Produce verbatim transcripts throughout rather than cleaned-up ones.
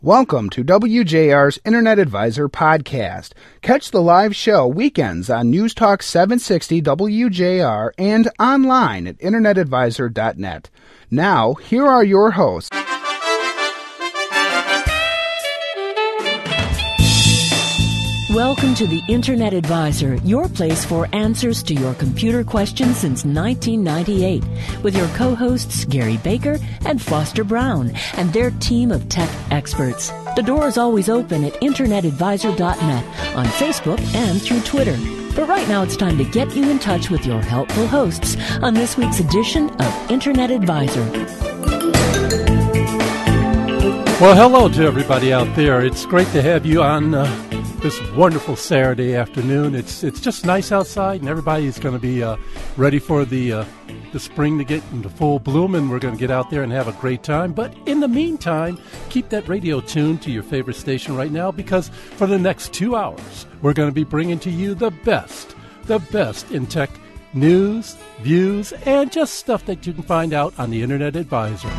Welcome to W J R's Internet Advisor podcast. Catch the live show weekends on News Talk seven sixty W J R and online at internet advisor dot net. Now, here are your hosts. Welcome to the Internet Advisor, your place for answers to your computer questions since nineteen ninety-eight, with your co-hosts Gary Baker and Foster Brown and their team of tech experts. The door is always open at internet advisor dot net, on Facebook and through Twitter. But right now it's time to get you in touch with your helpful hosts on this week's edition of Internet Advisor. Well, hello to everybody out there. It's great to have you on uh, this wonderful Saturday afternoon. It's it's just nice outside, and everybody's going to be uh, ready for the uh, the spring to get into full bloom, and we're going to get out there and have a great time. But in the meantime, keep that radio tuned to your favorite station right now, because for the next two hours, we're going to be bringing to you the best, the best in tech news, views, and just stuff that you can find out on the Internet Advisor.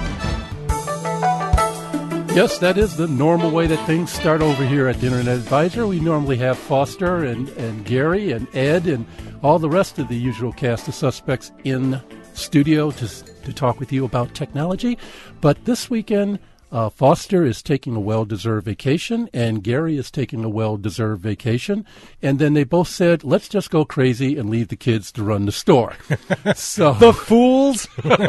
Yes, that is the normal way that things start over here at the Internet Advisor. We normally have Foster and, and Gary and Ed and all the rest of the usual cast of suspects in studio to, to talk with you about technology. But this weekend, uh, Foster is taking a well-deserved vacation, and Gary is taking a well-deserved vacation. And then they both said, let's just go crazy and leave the kids to run the store. So the fools!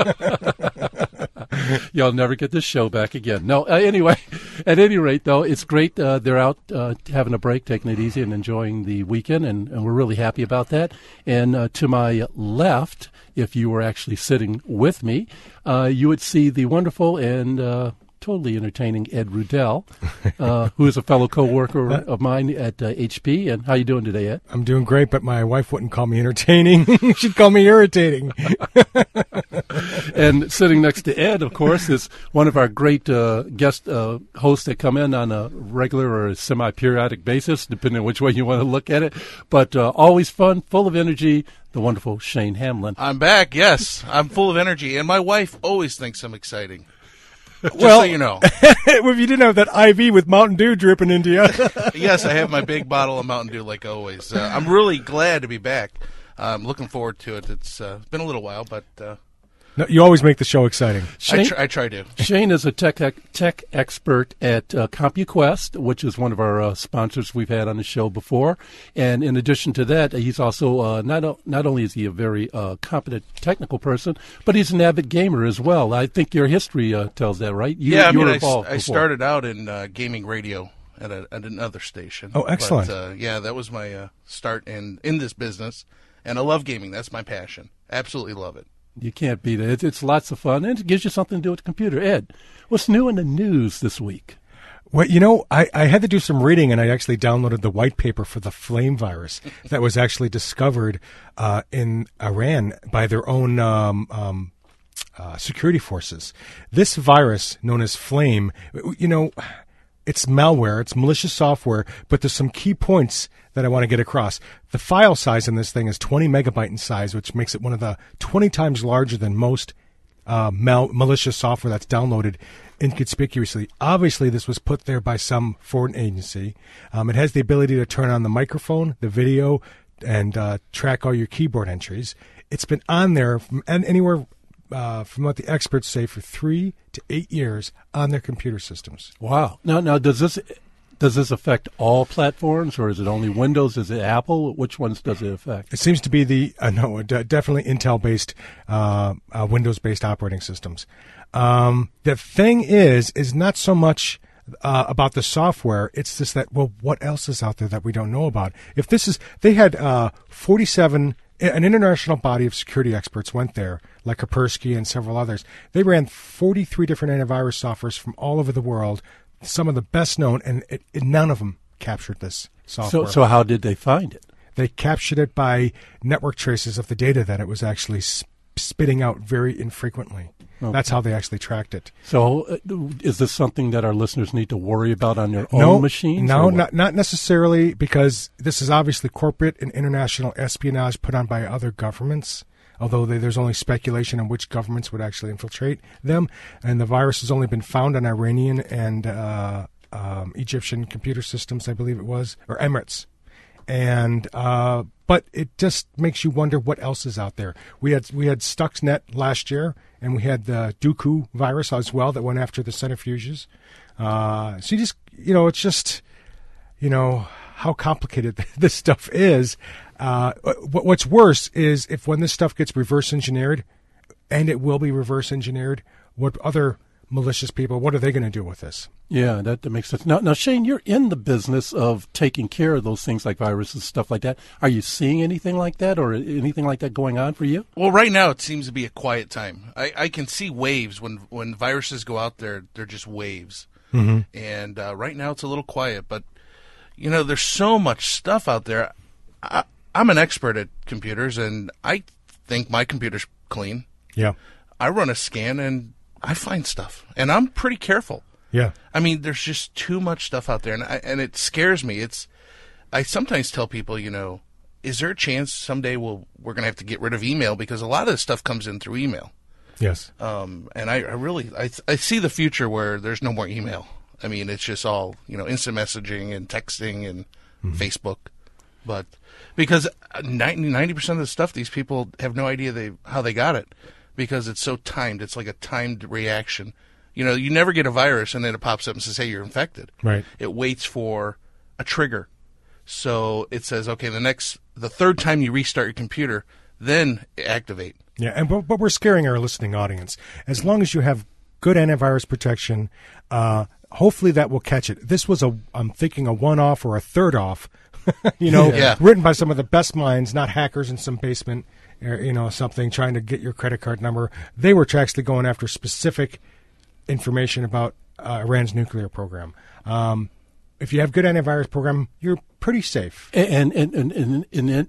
You'll never get this show back again. No, uh, anyway, at any rate, though, it's great. Uh, they're out uh, having a break, taking it easy, and enjoying the weekend, and, and we're really happy about that. And uh, to my left, if you were actually sitting with me, uh, you would see the wonderful and uh, totally entertaining Ed Rudell, uh, who is a fellow co-worker of mine at uh, H P. And how you doing today, Ed? I'm doing great, but my wife wouldn't call me entertaining. She'd call me irritating. And sitting next to Ed, of course, is one of our great uh, guest uh, hosts that come in on a regular or a semi-periodic basis, depending on which way you want to look at it. But uh, always fun, full of energy, the wonderful Shane Hamlin. I'm back, yes. I'm full of energy, and my wife always thinks I'm exciting. Just well, so you know. If you didn't have that I V with Mountain Dew dripping into you. Yes, I have my big bottle of Mountain Dew like always. Uh, I'm really glad to be back. I'm looking forward to it. It's uh, been a little while, but... Uh, no, you always make the show exciting. Shane, I, tr- I try to. Shane is a tech tech expert at uh, CompuQuest, which is one of our uh, sponsors we've had on the show before. And in addition to that, he's also uh, not o- not only is he a very uh, competent technical person, but he's an avid gamer as well. I think your history uh, tells that, right? You, yeah, I you mean, were I, involved I before. started out in uh, gaming radio at, a, at another station. Oh, excellent. But, uh, yeah, that was my uh, start in, in this business. And I love gaming. That's my passion. Absolutely love it. You can't beat it. It's, it's lots of fun, and it gives you something to do with the computer. Ed, what's new in the news this week? Well, you know, I, I had to do some reading, and I actually downloaded the white paper for the flame virus that was actually discovered uh, in Iran by their own um, um, uh, security forces. This virus, known as flame, you know, it's malware, it's malicious software, but there's some key points that I want to get across. The file size in this thing is twenty megabyte in size, which makes it one of the twenty times larger than most uh, mal- malicious software that's downloaded inconspicuously. Obviously, this was put there by some foreign agency. Um, it has the ability to turn on the microphone, the video, and uh, track all your keyboard entries. It's been on there from and anywhere uh, from what the experts say for three to eight years on their computer systems. Wow. Now, now does this does this affect all platforms, or is it only Windows? Is it Apple? Which ones does it affect? It seems to be the uh, no, d- definitely Intel-based, uh, uh, Windows-based operating systems. Um, the thing is, is not so much uh, about the software. It's just that, well, what else is out there that we don't know about? If this is, they had uh, forty-seven. An international body of security experts went there, like Kaspersky and several others. They ran forty-three different antivirus softwares from all over the world, some of the best known, and it, it, none of them captured this software. So, so how did they find it? They captured it by network traces of the data that it was actually sp- spitting out very infrequently. Okay. That's how they actually tracked it. So uh, is this something that our listeners need to worry about on their no, own machines? No, not, not necessarily, because this is obviously corporate and international espionage put on by other governments, although they, there's only speculation on which governments would actually infiltrate them. And the virus has only been found on Iranian and uh, um, Egyptian Computer Systems, I believe it was, or Emirates. And uh, but it just makes you wonder what else is out there. We had we had Stuxnet last year, and we had the Dooku virus as well that went after the centrifuges. Uh, so you just you know it's just you know how complicated this stuff is. Uh, what, what's worse is if when this stuff gets reverse engineered, and it will be reverse engineered, what other malicious people, what are they going to do with this? Yeah, that, that makes sense. Now, now, Shane, you're in the business of taking care of those things like viruses, stuff like that. Are you seeing anything like that or anything like that going on for you? Well, right now it seems to be a quiet time. I, I can see waves when when viruses go out there. They're just waves. Mm-hmm. And uh, right now it's a little quiet. But, you know, there's so much stuff out there. I, I'm an expert at computers, and I think my computer's clean. Yeah. I run a scan, and I find stuff. And I'm pretty careful. Yeah. I mean, there's just too much stuff out there, and I, and it scares me. It's I sometimes tell people, you know, is there a chance someday we'll we're gonna have to get rid of email because a lot of this stuff comes in through email. Yes. Um, and I, I really I I see the future where there's no more email. I mean, it's just all you know, instant messaging and texting and mm-hmm. Facebook, but because ninety percent of the stuff these people have no idea they how they got it because it's so timed. It's like a timed reaction. You know, you never get a virus and then it pops up and says, hey, you're infected. Right. It waits for a trigger. So it says, okay, the next, the third time you restart your computer, then activate. Yeah, and but, but we're scaring our listening audience. As long as you have good antivirus protection, uh, hopefully that will catch it. This was a, I'm thinking a one-off or a third-off, you know, yeah. written by some of the best minds, not hackers in some basement, or, you know, something, trying to get your credit card number. They were actually going after specific information about uh, Iran's nuclear program. Um, if you have good antivirus program, you're pretty safe. And and and and, and, and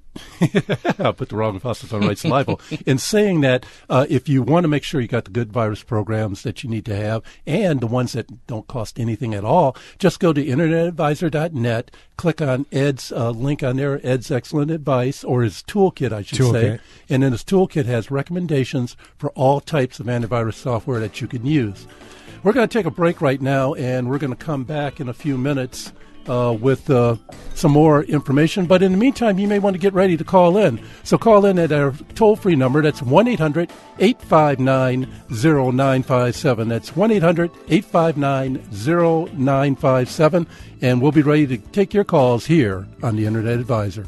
I put the wrong emphasis on right syllable. In saying that, uh, if you want to make sure you got the good virus programs that you need to have, and the ones that don't cost anything at all, just go to internet advisor dot net, click on Ed's uh, link on there, Ed's Excellent Advice, or his toolkit, I should Toolkit. say. And then his toolkit has recommendations for all types of antivirus software that you can use. We're going to take a break right now, and we're going to come back in a few minutes uh, with uh, some more information. But in the meantime, you may want to get ready to call in. So call in at our toll-free number. That's one eight hundred eight five nine zero nine five seven. That's one eight hundred eight five nine zero nine five seven. And we'll be ready to take your calls here on the Internet Advisor.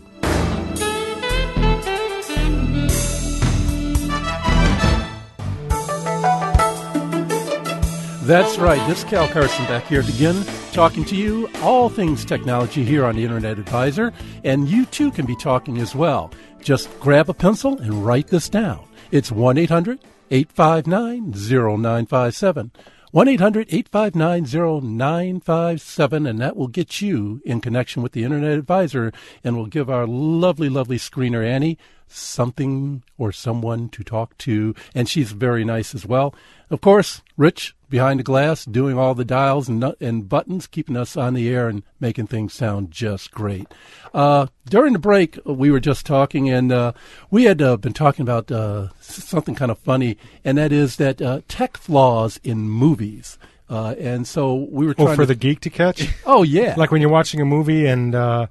That's right. This is Cal Carson back here again, talking to you all things technology here on the Internet Advisor. And you, too, can be talking as well. Just grab a pencil and write this down. It's one eight hundred eight five nine zero nine five seven. one eight hundred eight five nine zero nine five seven, and that will get you in connection with the Internet Advisor, and will give our lovely, lovely screener, Annie, something or someone to talk to, and she's very nice as well. Of course, Rich, behind the glass, doing all the dials and, and buttons, keeping us on the air and making things sound just great. Uh, during the break, we were just talking, and uh, we had uh, been talking about uh, something kind of funny, and that is that uh, tech flaws in movies. Uh, and so we were trying Oh, for to... the geek to catch? Oh, yeah. Like when you're watching a movie and uh,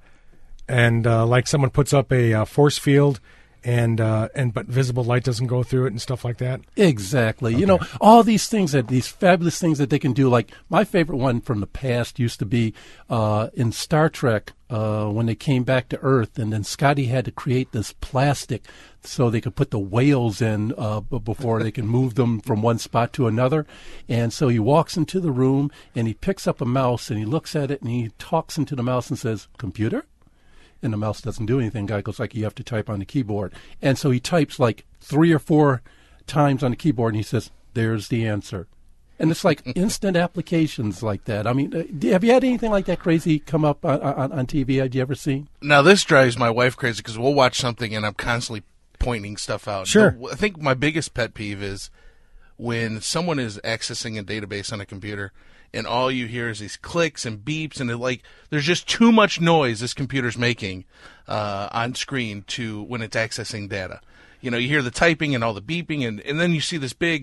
and uh, like someone puts up a uh, force field and uh, and but visible light doesn't go through it and stuff like that. Exactly. Okay. You know, all these things that these fabulous things that they can do. Like my favorite one from the past used to be uh, in Star Trek uh, when they came back to Earth, and then Scotty had to create this plastic so they could put the whales in uh, b- before they can move them from one spot to another. And so he walks into the room and he picks up a mouse and he looks at it and he talks into the mouse and says, "Computer?" And the mouse doesn't do anything. Guy goes like, "You have to type on the keyboard." And so he types like three or four times on the keyboard, and he says, "There's the answer." And it's like instant applications like that. I mean, uh, have you had anything like that crazy come up on, on, on T V? Have you ever seen? Now, this drives my wife crazy because we'll watch something and I'm constantly pointing stuff out. Sure. The, I think my biggest pet peeve is when someone is accessing a database on a computer and all you hear is these clicks and beeps, and it, like there's just too much noise this computer's making uh, on screen to when it's accessing data. You know, you hear the typing and all the beeping, and, and then you see this big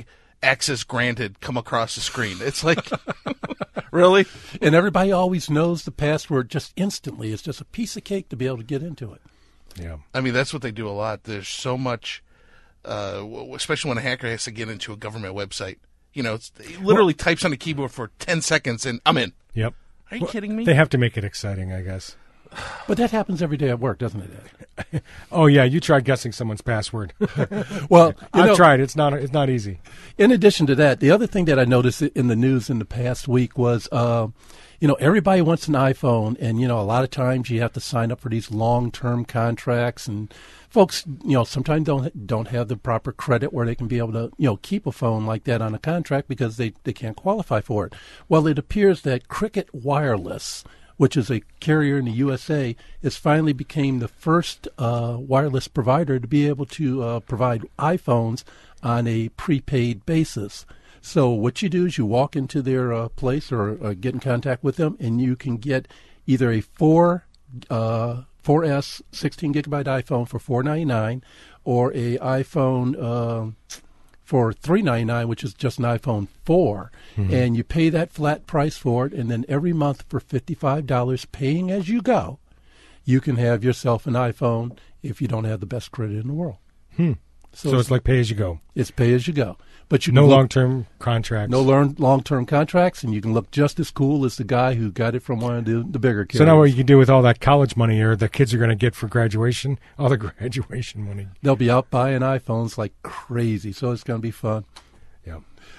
access granted come across the screen. It's like, really? And everybody always knows the password just instantly. It's just a piece of cake to be able to get into it. Yeah. I mean, that's what they do a lot. There's so much, uh, w- especially when a hacker has to get into a government website. You know, it's, he literally well, types on the keyboard for ten seconds and I'm in. Yep. Are you well, kidding me? They have to make it exciting, I guess. But that happens every day at work, doesn't it, Oh, yeah, you tried guessing someone's password. Well, I've know, tried. It's not It's not easy. In addition to that, the other thing that I noticed in the news in the past week was, uh, you know, everybody wants an iPhone, and, you know, a lot of times you have to sign up for these long-term contracts, and folks, you know, sometimes don't don't have the proper credit where they can be able to, you know, keep a phone like that on a contract because they, they can't qualify for it. Well, it appears that Cricket Wireless, which is a carrier in the U S A, has finally became the first uh, wireless provider to be able to uh, provide iPhones on a prepaid basis. So what you do is you walk into their uh, place or uh, get in contact with them, and you can get either a four uh, four S sixteen gigabyte iPhone for four ninety-nine, or a iPhone uh, for three ninety-nine, which is just an iPhone four, mm-hmm. and you pay that flat price for it, and then every month for fifty-five dollars, paying as you go, you can have yourself an iPhone if you don't have the best credit in the world. Hmm. So, so it's, it's like pay as you go. It's pay as you go. But you no look, long-term contracts. No learn, long-term contracts, and you can look just as cool as the guy who got it from one of the, the bigger kids. So now what you can do with all that college money or the kids are going to get for graduation, all the graduation money. They'll be out buying iPhones like crazy, so it's going to be fun. Yeah.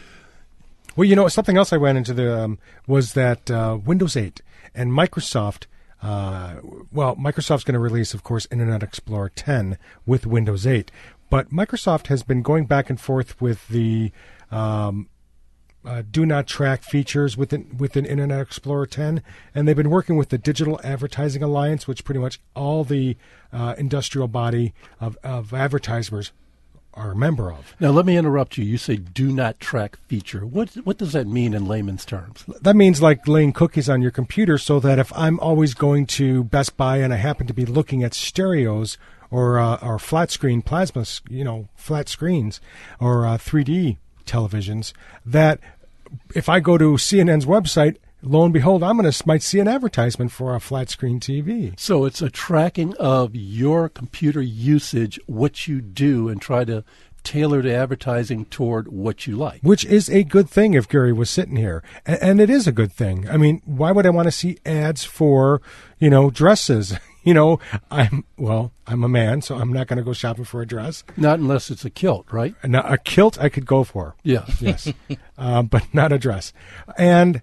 Well, you know, something else I ran into the um, was that uh, Windows eight and Microsoft, uh, well, Microsoft's going to release, of course, Internet Explorer ten with Windows eight. But Microsoft has been going back and forth with the um, uh, do not track features within within Internet Explorer ten, and they've been working with the Digital Advertising Alliance, which pretty much all the uh, industrial body of, of advertisers are a member of. Now, let me interrupt you. You say do not track feature. What what does that mean in layman's terms? That means like laying cookies on your computer so that if I'm always going to Best Buy and I happen to be looking at stereos or uh, or flat screen plasma, you know, flat screens or uh, three D televisions, that if I go to C N N's website, lo and behold, I'm going to might see an advertisement for a flat screen T V. So it's a tracking of your computer usage, what you do, and try to tailor the advertising toward what you like. Which is a good thing if Gary was sitting here. And, and it is a good thing. I mean, why would I want to see ads for, you know, dresses? You know, I'm, well, I'm a man, so I'm not going to go shopping for a dress. Not unless it's a kilt, right? Now, a kilt I could go for. Yeah. Yes. uh, but not a dress. And,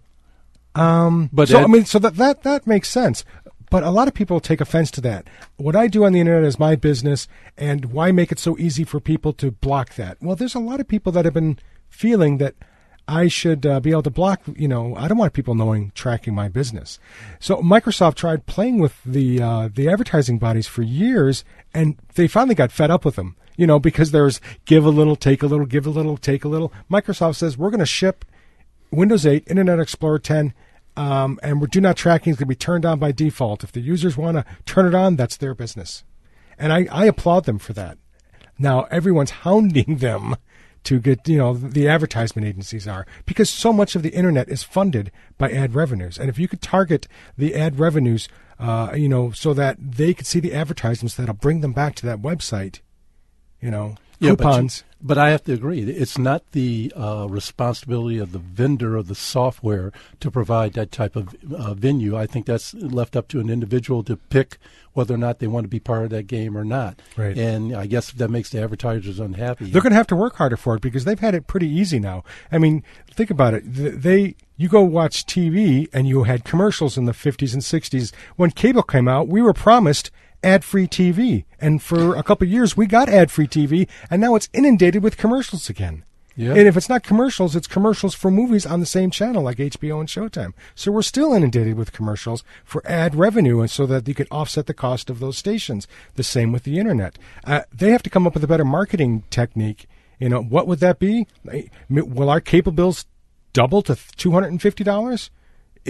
um, but so, Ed, I mean, so that, that, that makes sense. But a lot of people take offense to that. What I do on the internet is my business, and why make it so easy for people to block that? Well, there's a lot of people that have been feeling that I should uh, be able to block, you know, I don't want people knowing, tracking my business. So Microsoft tried playing with the uh, the advertising bodies for years, and they finally got fed up with them, you know, because there's give a little, take a little, give a little, take a little. Microsoft says, we're going to ship Windows eight, Internet Explorer ten, um, and we're do not tracking is going to be turned on by default. If the users want to turn it on, that's their business. And I, I applaud them for that. Now, everyone's hounding them to get, you know, the advertisement agencies are, because so much of the internet is funded by ad revenues. And if you could target the ad revenues, uh, you know, so that they could see the advertisements that'll bring them back to that website, you know, yeah, coupons. But, you, but I have to agree. It's not the uh, responsibility of the vendor of the software to provide that type of uh, venue. I think that's left up to an individual to pick whether or not they want to be part of that game or not. Right. And I guess if that makes the advertisers unhappy, they're going to have to work harder for it because they've had it pretty easy now. I mean, think about it. They, you go watch T V and you had commercials in the fifties and sixties. When cable came out, we were promised ad-free T V. And for a couple of years, we got ad-free T V, and now it's inundated with commercials again. Yeah. And if it's not commercials, it's commercials for movies on the same channel like H B O and Showtime. So we're still inundated with commercials for ad revenue, and so that you could offset the cost of those stations. The same with the internet. Uh, they have to come up with a better marketing technique. You know, what would that be? Will our cable bills double to two hundred fifty dollars if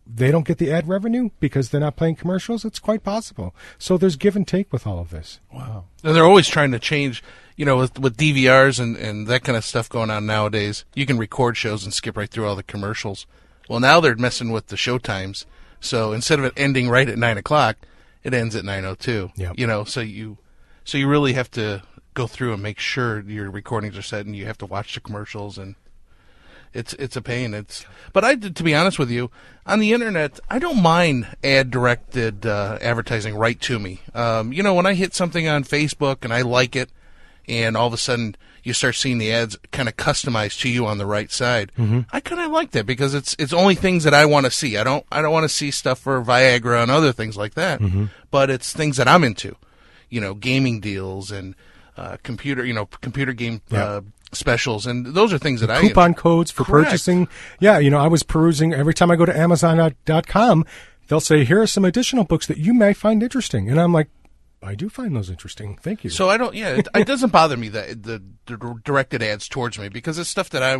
they don't get the ad revenue because they're not playing commercials? It's quite possible. So there's give and take with all of this. Wow. And they're always trying to change, you know, with, with D V Rs and, and that kind of stuff going on nowadays. You can record shows and skip right through all the commercials. Well, now they're messing with the show times. So instead of it ending right at nine o'clock, it ends at nine oh two. Yep. You know, so you so you really have to go through and make sure your recordings are set, and you have to watch the commercials, and it's it's a pain. It's but I to be honest with you, on the internet, I don't mind ad directed uh, advertising right to me. Um, you know, when I hit something on Facebook and I like it, and all of a sudden you start seeing the ads kind of customized to you on the right side. Mm-hmm. I kind of like that because it's it's only things that I want to see. I don't I don't want to see stuff for Viagra and other things like that. Mm-hmm. But it's things that I'm into. You know, gaming deals and uh, computer, you know, computer game yeah. uh, specials, and those are things that I coupon codes for Correct. purchasing. Yeah, you know, I was perusing every time I go to Amazon dot com. They'll say, "Here are some additional books that you may find interesting," and I'm like, I do find those interesting. Thank you. So I don't. Yeah, it, it doesn't bother me that the, the directed ads towards me because it's stuff that I,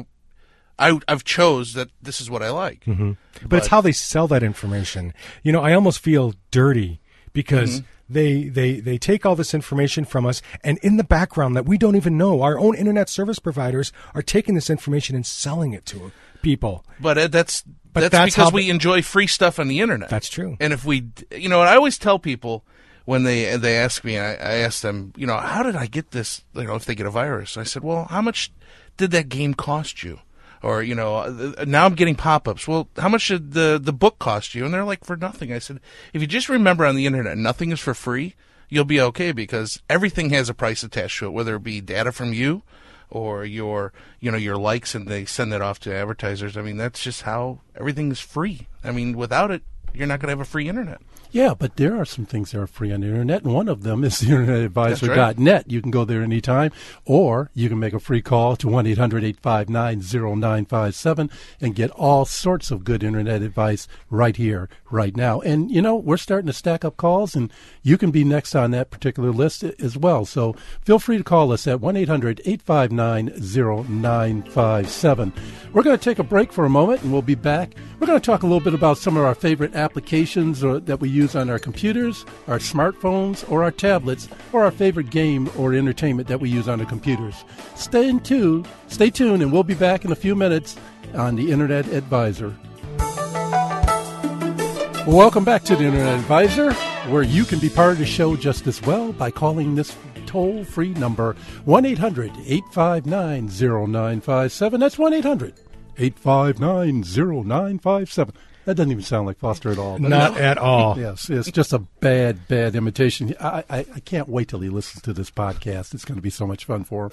I I've chose that this is what I like. Mm-hmm. But, but it's how they sell that information. You know, I almost feel dirty because mm-hmm. they they they take all this information from us, and in the background that we don't even know, our own internet service providers are taking this information and selling it to people. But uh, that's but that's, that's because how we they, enjoy free stuff on the internet. That's true. And if we, you know, and I always tell people. When they they ask me, I, I ask them, you know, how did I get this, you know, if they get a virus? I said, well, how much did that game cost you? Or, you know, now I'm getting pop-ups. Well, how much did the, the book cost you? And they're like, for nothing. I said, if you just remember on the internet, nothing is for free, you'll be okay because everything has a price attached to it, whether it be data from you or your, you know, your likes, and they send it off to advertisers. I mean, that's just how everything is free. I mean, without it, you're not going to have a free internet. Yeah, but there are some things that are free on the internet, and one of them is the internet advisor dot net. Right. You can go there anytime, or you can make a free call to one eight hundred eight five nine zero nine five seven and get all sorts of good internet advice right here, right now. And, you know, we're starting to stack up calls, and you can be next on that particular list as well. So feel free to call us at one eight hundred eight five nine zero nine five seven. We're going to take a break for a moment, and we'll be back. We're going to talk a little bit about some of our favorite applications or, that we use on our computers, our smartphones, or our tablets, or our favorite game or entertainment that we use on the computers. Stay tuned, stay tuned, and we'll be back in a few minutes on the Internet Advisor. Welcome back to the Internet Advisor, where you can be part of the show just as well by calling this toll-free number, one eight hundred eight five nine zero nine five seven. That's one eight hundred eight five nine zero nine five seven. That doesn't even sound like Foster at all. Not at all. Yes, it's just a bad, bad imitation. I, I, I can't wait till he listens to this podcast. It's going to be so much fun for him.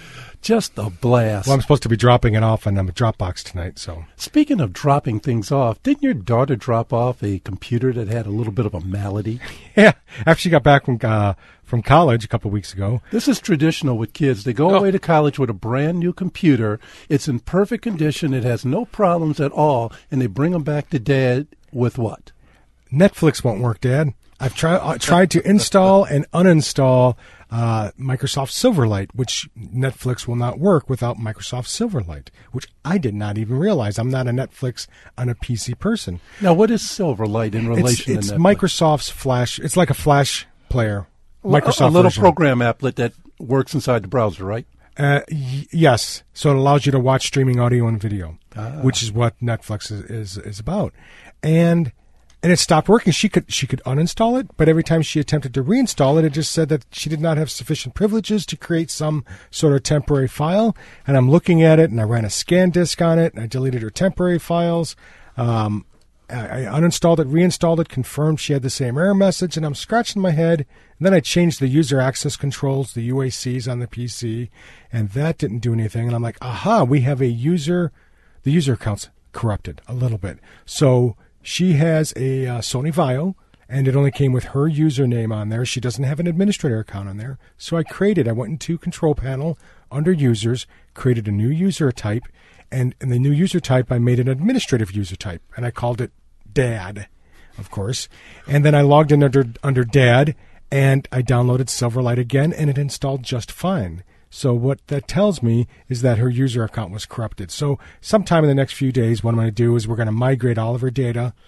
Just a blast. Well, I'm supposed to be dropping it off on a Dropbox tonight. So, speaking of dropping things off, didn't your daughter drop off a computer that had a little bit of a malady? Yeah, after she got back from uh, from college a couple of weeks ago. This is traditional with kids. They go Oh. away to college with a brand new computer. It's in perfect condition. It has no problems at all, and they bring them back to dad with what? Netflix won't work, Dad. I've tried uh, tried to install and uninstall uh, Microsoft Silverlight, which Netflix will not work without Microsoft Silverlight, which I did not even realize. I'm not a Netflix on a P C person. Now, what is Silverlight in relation It's, it's to Netflix? Microsoft's Flash. It's like a Flash player. Well, Microsoft a little version. program applet that works inside the browser, right? Uh, y- yes. So it allows you to watch streaming audio and video, Ah. which is what Netflix is, is, is about. And and it stopped working. She could she could uninstall it, but every time she attempted to reinstall it, it just said that she did not have sufficient privileges to create some sort of temporary file. And I'm looking at it, and I ran a scan disk on it, and I deleted her temporary files. Um, I, I uninstalled it, reinstalled it, confirmed she had the same error message, and I'm scratching my head. And then I changed the user access controls, the U A Cs on the P C, and that didn't do anything. And I'm like, aha, we have a user, the user account's corrupted a little bit. So she has a uh, Sony Vaio, and it only came with her username on there. She doesn't have an administrator account on there. So I created, I went into Control Panel, under Users, created a new user type, and in the new user type, I made an administrative user type, and I called it Dad, of course. And then I logged in under under Dad, and I downloaded Silverlight again, and it installed just fine. So what that tells me is that her user account was corrupted. So sometime in the next few days, what I'm going to do is we're going to migrate all of her data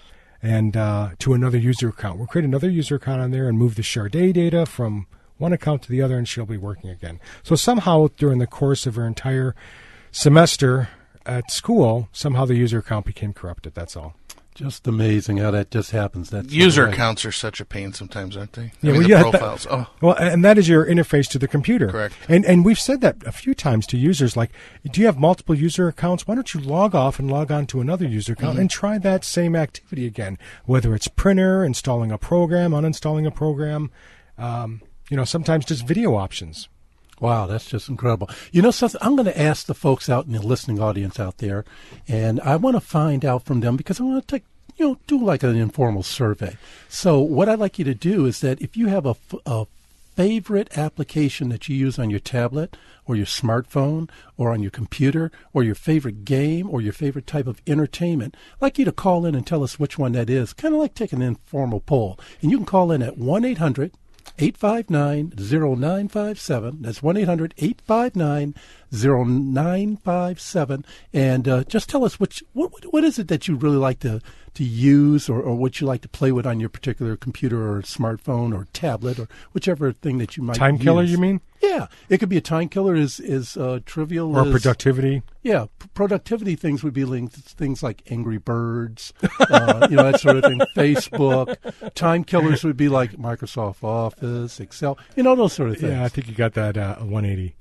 and uh, to another user account. We'll create another user account on there and move the Charday data from one account to the other, and she'll be working again. So somehow during the course of her entire semester at school, somehow the user account became corrupted. That's all. Just amazing how that just happens. That's User right. accounts are such a pain sometimes, aren't they? Yeah, I mean, well, the yeah, profiles. That, oh. Well, and that is your interface to the computer. Correct. And and we've said that a few times to users, like, do you have multiple user accounts? Why don't you log off and log on to another user account mm-hmm. and try that same activity again, whether it's printer, installing a program, uninstalling a program, um, you know, sometimes just video options. Wow, that's just incredible. You know something? I'm going to ask the folks out in the listening audience out there, and I want to find out from them because I want to take, you know, do like an informal survey. So what I'd like you to do is that if you have a, a favorite application that you use on your tablet or your smartphone or on your computer or your favorite game or your favorite type of entertainment, I'd like you to call in and tell us which one that is, kind of like taking an informal poll. And you can call in at one eight hundred eight five nine zero nine five seven. That's one eight hundred eight five nine zero nine five seven. And uh, just tell us which what what is it that you really like to, to use or, or what you like to play with on your particular computer or smartphone or tablet or whichever thing that you might Time use. killer, you mean? Yeah. It could be a time killer is, is uh, trivial. Or as, productivity. Yeah. P- productivity things would be linked to things like Angry Birds, uh, you know, that sort of thing. Facebook. Time killers would be like Microsoft Office, Excel, you know, those sort of things. Yeah, I think you got that uh, one eighty.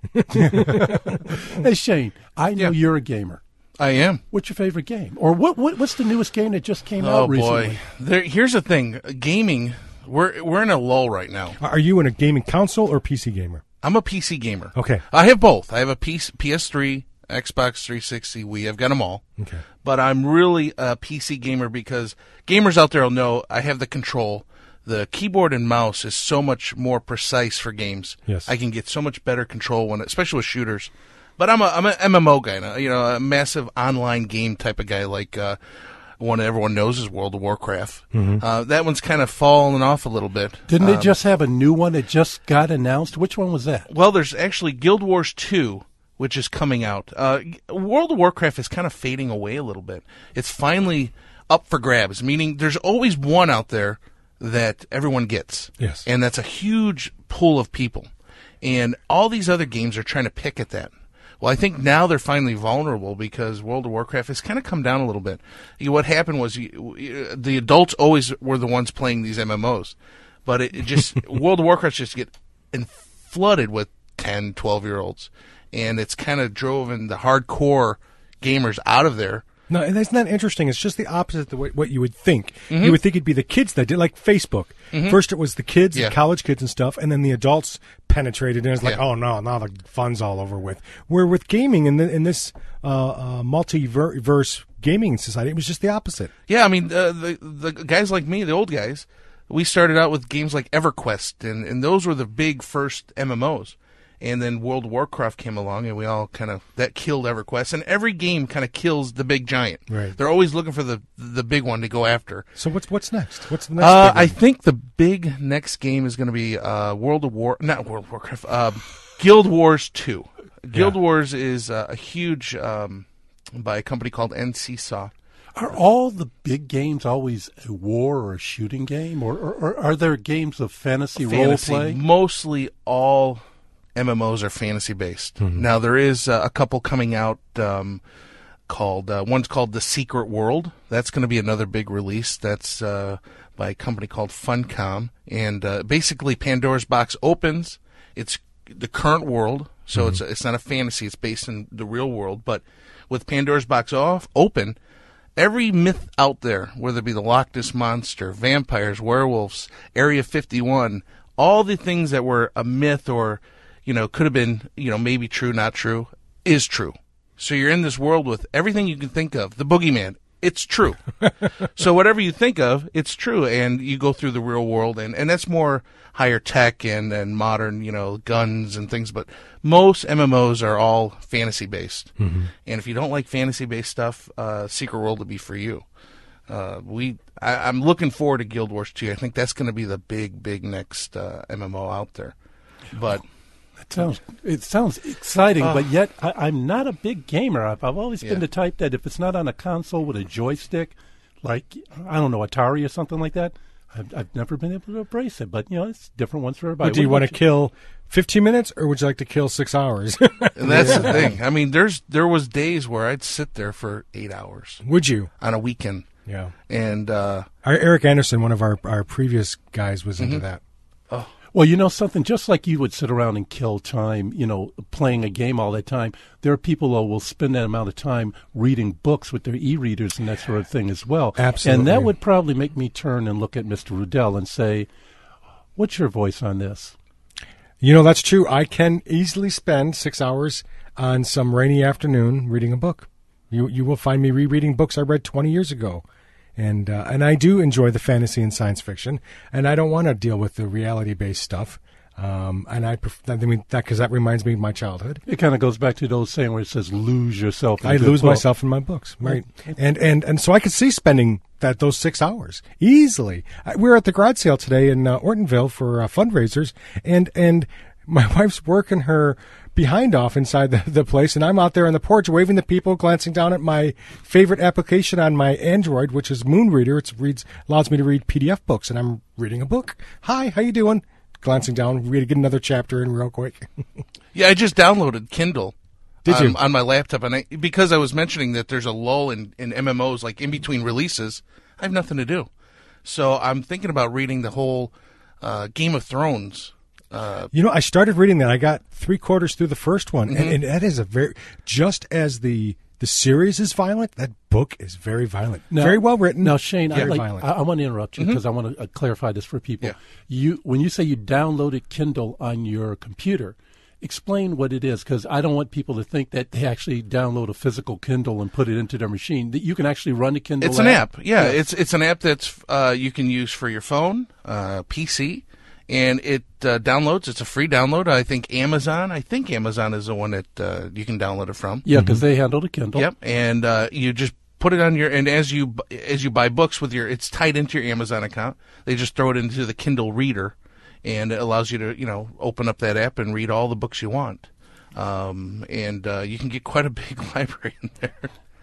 Hey, Shane, I know Yeah. you're a gamer. I am. What's your favorite game? Or what, what what's the newest game that just came Oh out recently? boy. There, here's the thing. Gaming, we're we're in a lull right now. Are you in a gaming console or P C gamer? I'm a P C gamer. Okay. I have both. I have a P S three, Xbox three sixty, Wii. I've got them all. Okay. But I'm really a P C gamer because gamers out there will know I have the control. The keyboard and mouse is so much more precise for games. Yes. I can get so much better control when, especially with shooters. But I'm a I'm an M M O guy, you know, a massive online game type of guy. Like uh, one everyone knows is World of Warcraft. Mm-hmm. Uh, that one's kind of fallen off a little bit. Didn't Um, they just have a new one that just got announced? Which one was that? Well, there's actually Guild Wars two, which is coming out. Uh, World of Warcraft is kind of fading away a little bit. It's finally up for grabs, meaning there's always one out there that everyone gets. Yes. And that's a huge pool of people. And all these other games are trying to pick at that. Well, I think now they're finally vulnerable because World of Warcraft has kind of come down a little bit. You know, what happened was you, the adults always were the ones playing these M M Os. But it, it just World of Warcraft just get in, flooded with ten, twelve-year-olds. And it's kind of driven the hardcore gamers out of there. No, and that's not interesting. It's just the opposite of what, what you would think. Mm-hmm. You would think it'd be the kids that did, like Facebook. Mm-hmm. First it was the kids, Yeah. the college kids and stuff, and then the adults penetrated, and it's like, Yeah. oh no, now the fun's all over with. Where with gaming in, the, in this uh, uh, multiverse gaming society, it was just the opposite. Yeah, I mean, uh, the the guys like me, the old guys, we started out with games like EverQuest, and, and those were the big first M M Os. And then World of Warcraft came along, and we all kind of, that killed EverQuest. And every game kind of kills the big giant. Right. They're always looking for the the big one to go after. So what's what's next? What's the next? Uh, big one? I think the big next game is going to be uh, World of War, not World of Warcraft, uh, Guild Wars two. Guild Yeah. Wars is uh, a huge, um, by a company called N C Soft. Are all the big games always a war or a shooting game? Or, or, or are there games of fantasy, Fantasy. role play? Mostly all M M Os are fantasy based. Mm-hmm. Now there is uh, a couple coming out um, called uh, one's called The Secret World. That's going to be another big release. That's uh, by a company called Funcom, and uh, basically Pandora's Box opens. It's the current world, so Mm-hmm. it's it's not a fantasy. It's based in the real world, but with Pandora's Box off open. Every myth out there, whether it be the Loch Ness Monster, vampires, werewolves, Area fifty-one, all the things that were a myth or, you know, could have been, you know, maybe true, not true, is true. So you're in this world with everything you can think of. The boogeyman, it's true. So whatever you think of, it's true. And you go through the real world, and, and that's more higher tech and, and modern, you know, guns and things. But most M M Os are all fantasy-based. Mm-hmm. And if you don't like fantasy-based stuff, uh, Secret World will be for you. Uh, we, I, I'm looking forward to Guild Wars two. I think that's going to be the big, big next uh, M M O out there. But It sounds it sounds exciting, but yet I, I'm not a big gamer. I've, I've always Yeah. been the type that if it's not on a console with a joystick, like, I don't know, Atari or something like that. I've, I've never been able to embrace it, but, you know, it's different ones for everybody. But do you want to kill fifteen minutes, or would you like to kill six hours? And that's the thing. I mean, there's there was days where I'd sit there for eight hours. Would you? On a weekend. Yeah. And uh, our, Eric Anderson, one of our, our previous guys, was mm-hmm. into that. Oh. Well, you know something, just like you would sit around and kill time, you know, playing a game all that time, there are people who will spend that amount of time reading books with their e-readers and that sort of thing as well. Absolutely. And that would probably make me turn and look at Mister Rudell and say, what's your voice on this? You know, that's true. I can easily spend six hours on some rainy afternoon reading a book. You you will find me rereading books I read twenty years ago. And uh, and I do enjoy the fantasy and science fiction, and I don't want to deal with the reality-based stuff. Um, and I, pref- I mean, that because that reminds me of my childhood. It kind of goes back to those saying where it says lose yourself. In I good lose book. myself in my books, right? And and and so I could see spending that those six hours easily. I, we were at the garage sale today in uh, Ortonville for uh, fundraisers, and and my wife's working her behind off inside the, the place, and I'm out there on the porch waving to people, glancing down at my favorite application on my Android, which is Moonreader. It reads allows me to read P D F books, and I'm reading a book. Hi, how you doing? Glancing down, read get another chapter in real quick. Yeah, I just downloaded Kindle. Did on, you? on my laptop, and I, because I was mentioning that there's a lull in, in M M Os, like in between releases, I have nothing to do. So I'm thinking about reading the whole uh, Game of Thrones. Uh, you know, I started reading that. I got three quarters through the first one, mm-hmm. and, and that is a very just as the the series is violent. That book is very violent, now, very well written. Now, Shane, I, very like, violent. I, I want to interrupt you because mm-hmm. I want to uh, clarify this for people. Yeah. You, when you say you downloaded Kindle on your computer, explain what it is, because I don't want people to think that they actually download a physical Kindle and put it into their machine. That you can actually run the Kindle. It's an app. Yeah, yeah, it's it's an app that's uh, you can use for your phone, uh, P C. And it uh, downloads. It's a free download. I think Amazon. I think Amazon is the one that uh, you can download it from. Yeah, because mm-hmm. they handle the Kindle. Yep. And uh, you just put it on your. And as you as you buy books with your, it's tied into your Amazon account. They just throw it into the Kindle Reader, and it allows you to you know open up that app and read all the books you want. Um, and uh, you can get quite a big library in there.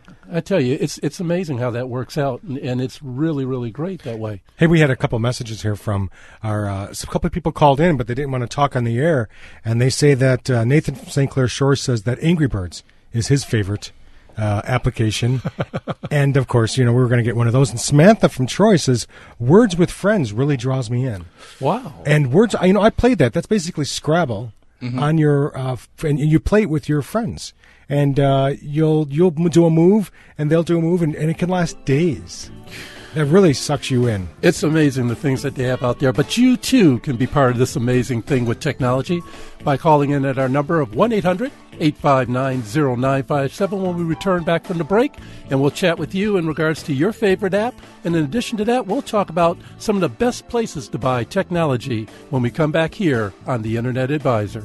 I tell you, it's it's amazing how that works out, and, and it's really, really great that way. Hey, we had a couple messages here from our, uh, a couple of people called in, but they didn't want to talk on the air, and they say that uh, Nathan from Saint Clair Shores says that Angry Birds is his favorite uh, application, and of course, you know, we were going to get one of those. And Samantha from Troy says Words with Friends really draws me in. Wow! And Words, you know, I played that. That's basically Scrabble mm-hmm. on your, uh, and you play it with your friends. And uh, you'll you'll do a move, and they'll do a move, and, and it can last days. That really sucks you in. It's amazing the things that they have out there. But you, too, can be part of this amazing thing with technology by calling in at our number of one eight hundred eight five nine zero nine five seven when we return back from the break. And we'll chat with you in regards to your favorite app. And in addition to that, we'll talk about some of the best places to buy technology when we come back here on the Internet Advisor.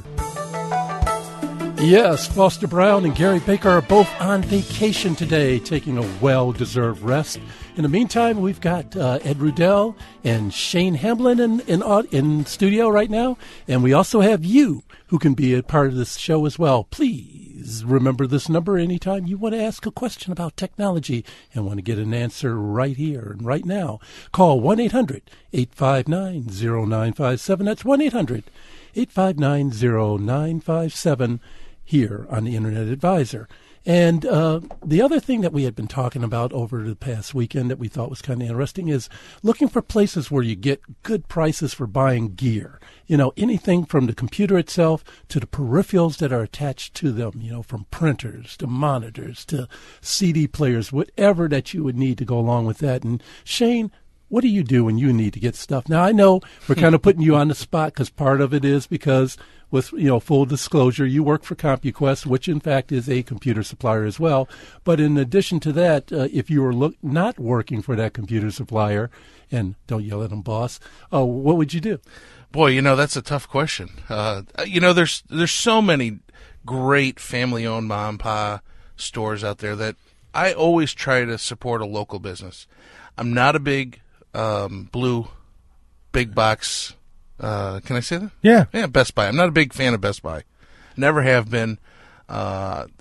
Yes, Foster Brown and Gary Baker are both on vacation today, taking a well-deserved rest. In the meantime, we've got uh, Ed Rudell and Shane Hamblin in, in in studio right now, and we also have you who can be a part of this show as well. Please remember this number anytime you want to ask a question about technology and want to get an answer right here and right now. Call one eight hundred eight five nine zero nine five seven. That's one eight hundred eight five nine zero nine five seven. Here on the Internet Advisor. And uh, the other thing that we had been talking about over the past weekend that we thought was kind of interesting is looking for places where you get good prices for buying gear. You know, anything from the computer itself to the peripherals that are attached to them, you know, from printers to monitors to C D players, whatever that you would need to go along with that. And Shane, what do you do when you need to get stuff? Now, I know we're kind of putting you on the spot because part of it is because with, you know, full disclosure, you work for CompuQuest, which in fact is a computer supplier as well. But in addition to that, uh, if you were look, not working for that computer supplier, and don't yell at them, boss, uh, what would you do? Boy, you know, that's a tough question. Uh, you know, there's there's so many great family-owned mom and pop stores out there that I always try to support a local business. I'm not a big um, blue big box. Uh, can I say that? Yeah. Yeah, Best Buy. I'm not a big fan of Best Buy. Never have been. Uh,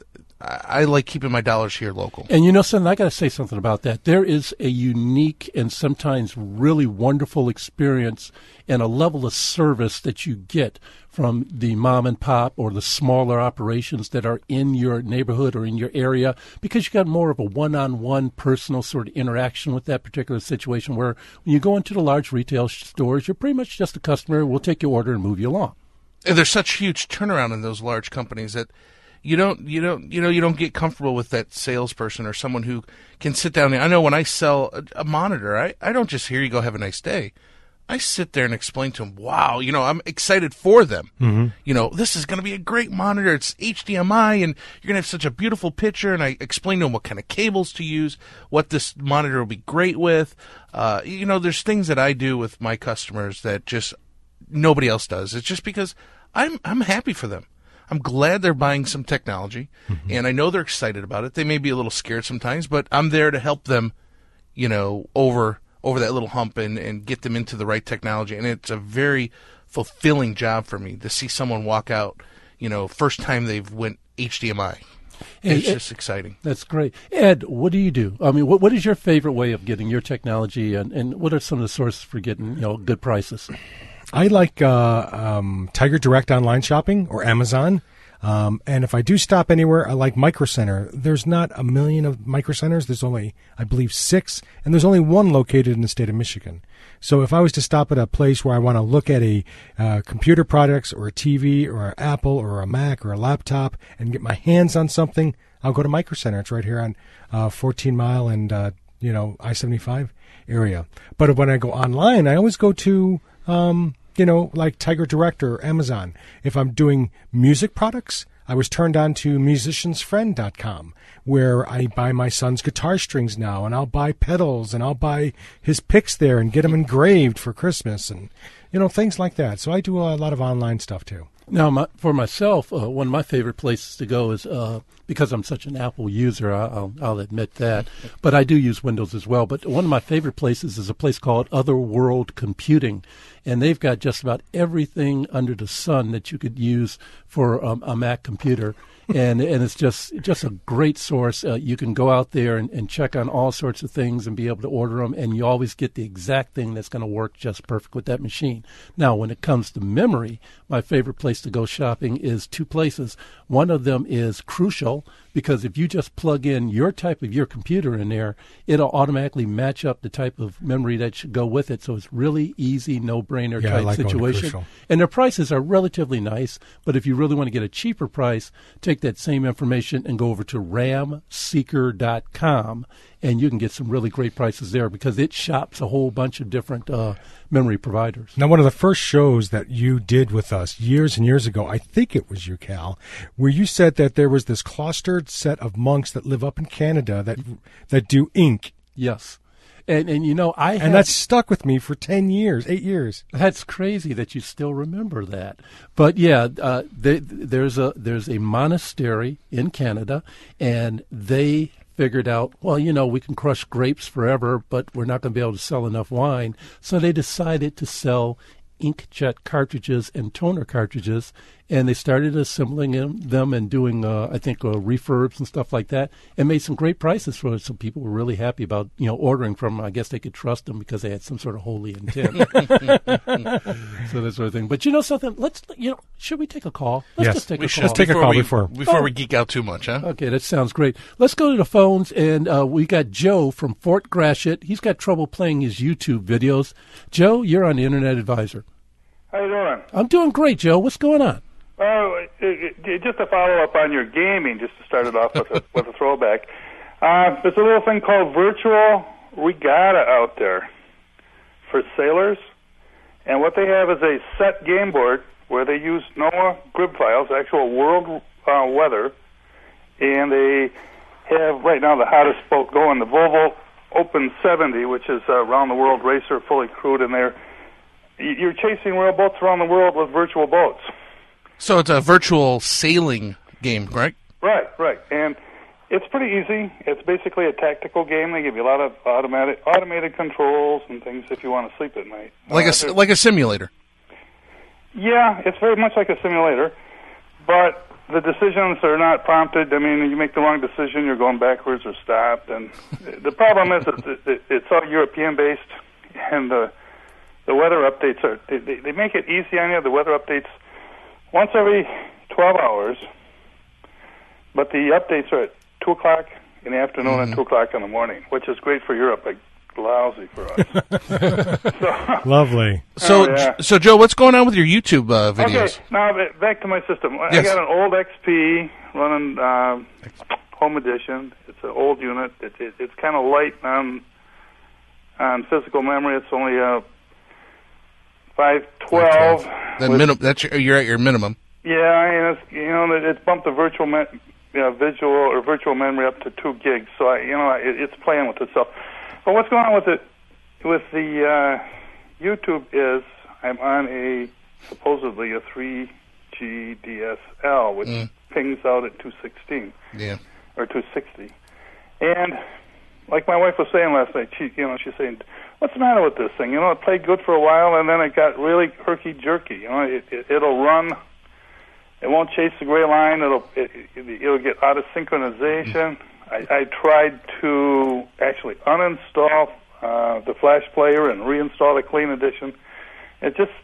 I, I like keeping my dollars here local. And you know something, I got to say something about that. There is a unique and sometimes really wonderful experience and a level of service that you get from the mom and pop or the smaller operations that are in your neighborhood or in your area, because you got more of a one-on-one personal sort of interaction with that particular situation, where when you go into the large retail stores, you're pretty much just a customer. We'll take your order and move you along. And there's such huge turnaround in those large companies that you don't, you don't, you know, you don't get comfortable with that salesperson or someone who can sit down. I know when I sell a, a monitor, I, I don't just hear you go have a nice day. I sit there and explain to them, wow, you know, I'm excited for them. Mm-hmm. You know, this is going to be a great monitor. It's H D M I, and you're going to have such a beautiful picture. And I explain to them what kind of cables to use, what this monitor will be great with. Uh, you know, there's things that I do with my customers that just nobody else does. It's just because I'm I'm happy for them. I'm glad they're buying some technology, mm-hmm. and I know they're excited about it. They may be a little scared sometimes, but I'm there to help them, you know, over over that little hump and, and get them into the right technology. And it's a very fulfilling job for me to see someone walk out, you know, first time they've went H D M I. It's Ed, just exciting. That's great. Ed, what do you do? I mean, what what is your favorite way of getting your technology, and, and what are some of the sources for getting, you know, good prices? I like uh, um, Tiger Direct online shopping or Amazon. Um, and if I do stop anywhere, I like Micro Center. There's not a million of Micro Centers. There's only, I believe, six, and there's only one located in the state of Michigan. So if I was to stop at a place where I want to look at a uh, computer products or a T V or an Apple or a Mac or a laptop and get my hands on something, I'll go to Micro Center. It's right here on uh, fourteen mile and uh, you know I seventy-five area. But when I go online, I always go to um, you know, like Tiger Direct or Amazon. If I'm doing music products, I was turned on to musicians friend dot com, where I buy my son's guitar strings now, and I'll buy pedals, and I'll buy his picks there and get them engraved for Christmas, and, you know, things like that. So I do a lot of online stuff, too. Now, my, for myself, uh, one of my favorite places to go is, uh, because I'm such an Apple user, I'll, I'll admit that, but I do use Windows as well. But one of my favorite places is a place called Otherworld Computing, and they've got just about everything under the sun that you could use for um, a Mac computer. and and it's just just a great source. Uh, you can go out there and, and check on all sorts of things and be able to order them, and you always get the exact thing that's going to work just perfect with that machine. Now, when it comes to memory, my favorite place to go shopping is two places. One of them is Crucial, because if you just plug in your type of your computer in there, it'll automatically match up the type of memory that should go with it. So it's really easy, no-brainer yeah, type like situation. And their prices are relatively nice, but if you really want to get a cheaper price, take that same information and go over to ram seeker dot com, and you can get some really great prices there because it shops a whole bunch of different uh, memory providers. Now, one of the first shows that you did with us years and years ago, I think it was you, Cal, where you said that there was this clustered set of monks that live up in Canada that that do ink. Yes. And, and you know, I have, And that's stuck with me for ten years, eight years. That's crazy that you still remember that. But, yeah, uh, they, there's a there's a monastery in Canada, and they figured out, well, you know, we can crush grapes forever, but we're not going to be able to sell enough wine. So they decided to sell inkjet cartridges and toner cartridges, and they started assembling them, them and doing, uh, I think, uh, refurbs and stuff like that, and made some great prices for it. So people were really happy about, you know, ordering from them. I guess they could trust them because they had some sort of holy intent. So that sort of thing. But you know something? Let's, you know, should we take a call? Let's yes, just take we a should. call. Let's take a call we, before before oh. we geek out too much, huh? Okay, that sounds great. Let's go to the phones, and uh, we got Joe from Fort Gratiot. He's got trouble playing his YouTube videos. Joe, you're on the Internet Advisor. How you doing? I'm doing great, Joe. What's going on? Oh, it, it, just to follow up on your gaming, just to start it off with a, with a throwback. Uh, there's a little thing called Virtual Regatta out there for sailors, and what they have is a set game board where they use NOAA grid files, actual world uh, weather, and they have right now the hottest boat going, the Volvo Open seventy, which is a round-the-world racer, fully crewed in there. You're chasing real boats around the world with virtual boats. So it's a virtual sailing game, right? Right, right. And it's pretty easy. It's basically a tactical game. They give you a lot of automatic automated controls and things if you want to sleep at night. Like uh, a like a simulator. Yeah, it's very much like a simulator. But the decisions are not prompted. I mean, you make the wrong decision, you're going backwards or stopped. And the problem is that it's all European-based, and the the weather updates are they, they make it easy on you. The weather updates once every twelve hours, but the updates are at two o'clock in the afternoon mm-hmm. and two o'clock in the morning, which is great for Europe, but lousy for us. so, Lovely. So, oh, yeah. so Joe, what's going on with your YouTube uh, videos? Okay, now back to my system. Yes. I got an old X P running uh, Home Edition. It's an old unit. It, it, it's kind of light on on physical memory. It's only a five twelve. The minimum. That's your, you're at your minimum. Yeah, I mean, it's, you know, it's bumped the virtual me- you know, visual or virtual memory up to two gigs. So I, you know, it, it's playing with itself. But what's going on with it, with the uh, YouTube is I'm on a supposedly a three G D S L, which mm. pings out at two sixteen yeah. or two sixty. And like my wife was saying last night, she, you know, she's saying, "What's the matter with this thing? You know, it played good for a while, and then it got really herky jerky. You know, it, it, it'll run." It won't chase the gray line. It'll it, it, it'll get out of synchronization. I, I tried to actually uninstall uh, the Flash Player and reinstall the Clean Edition. It just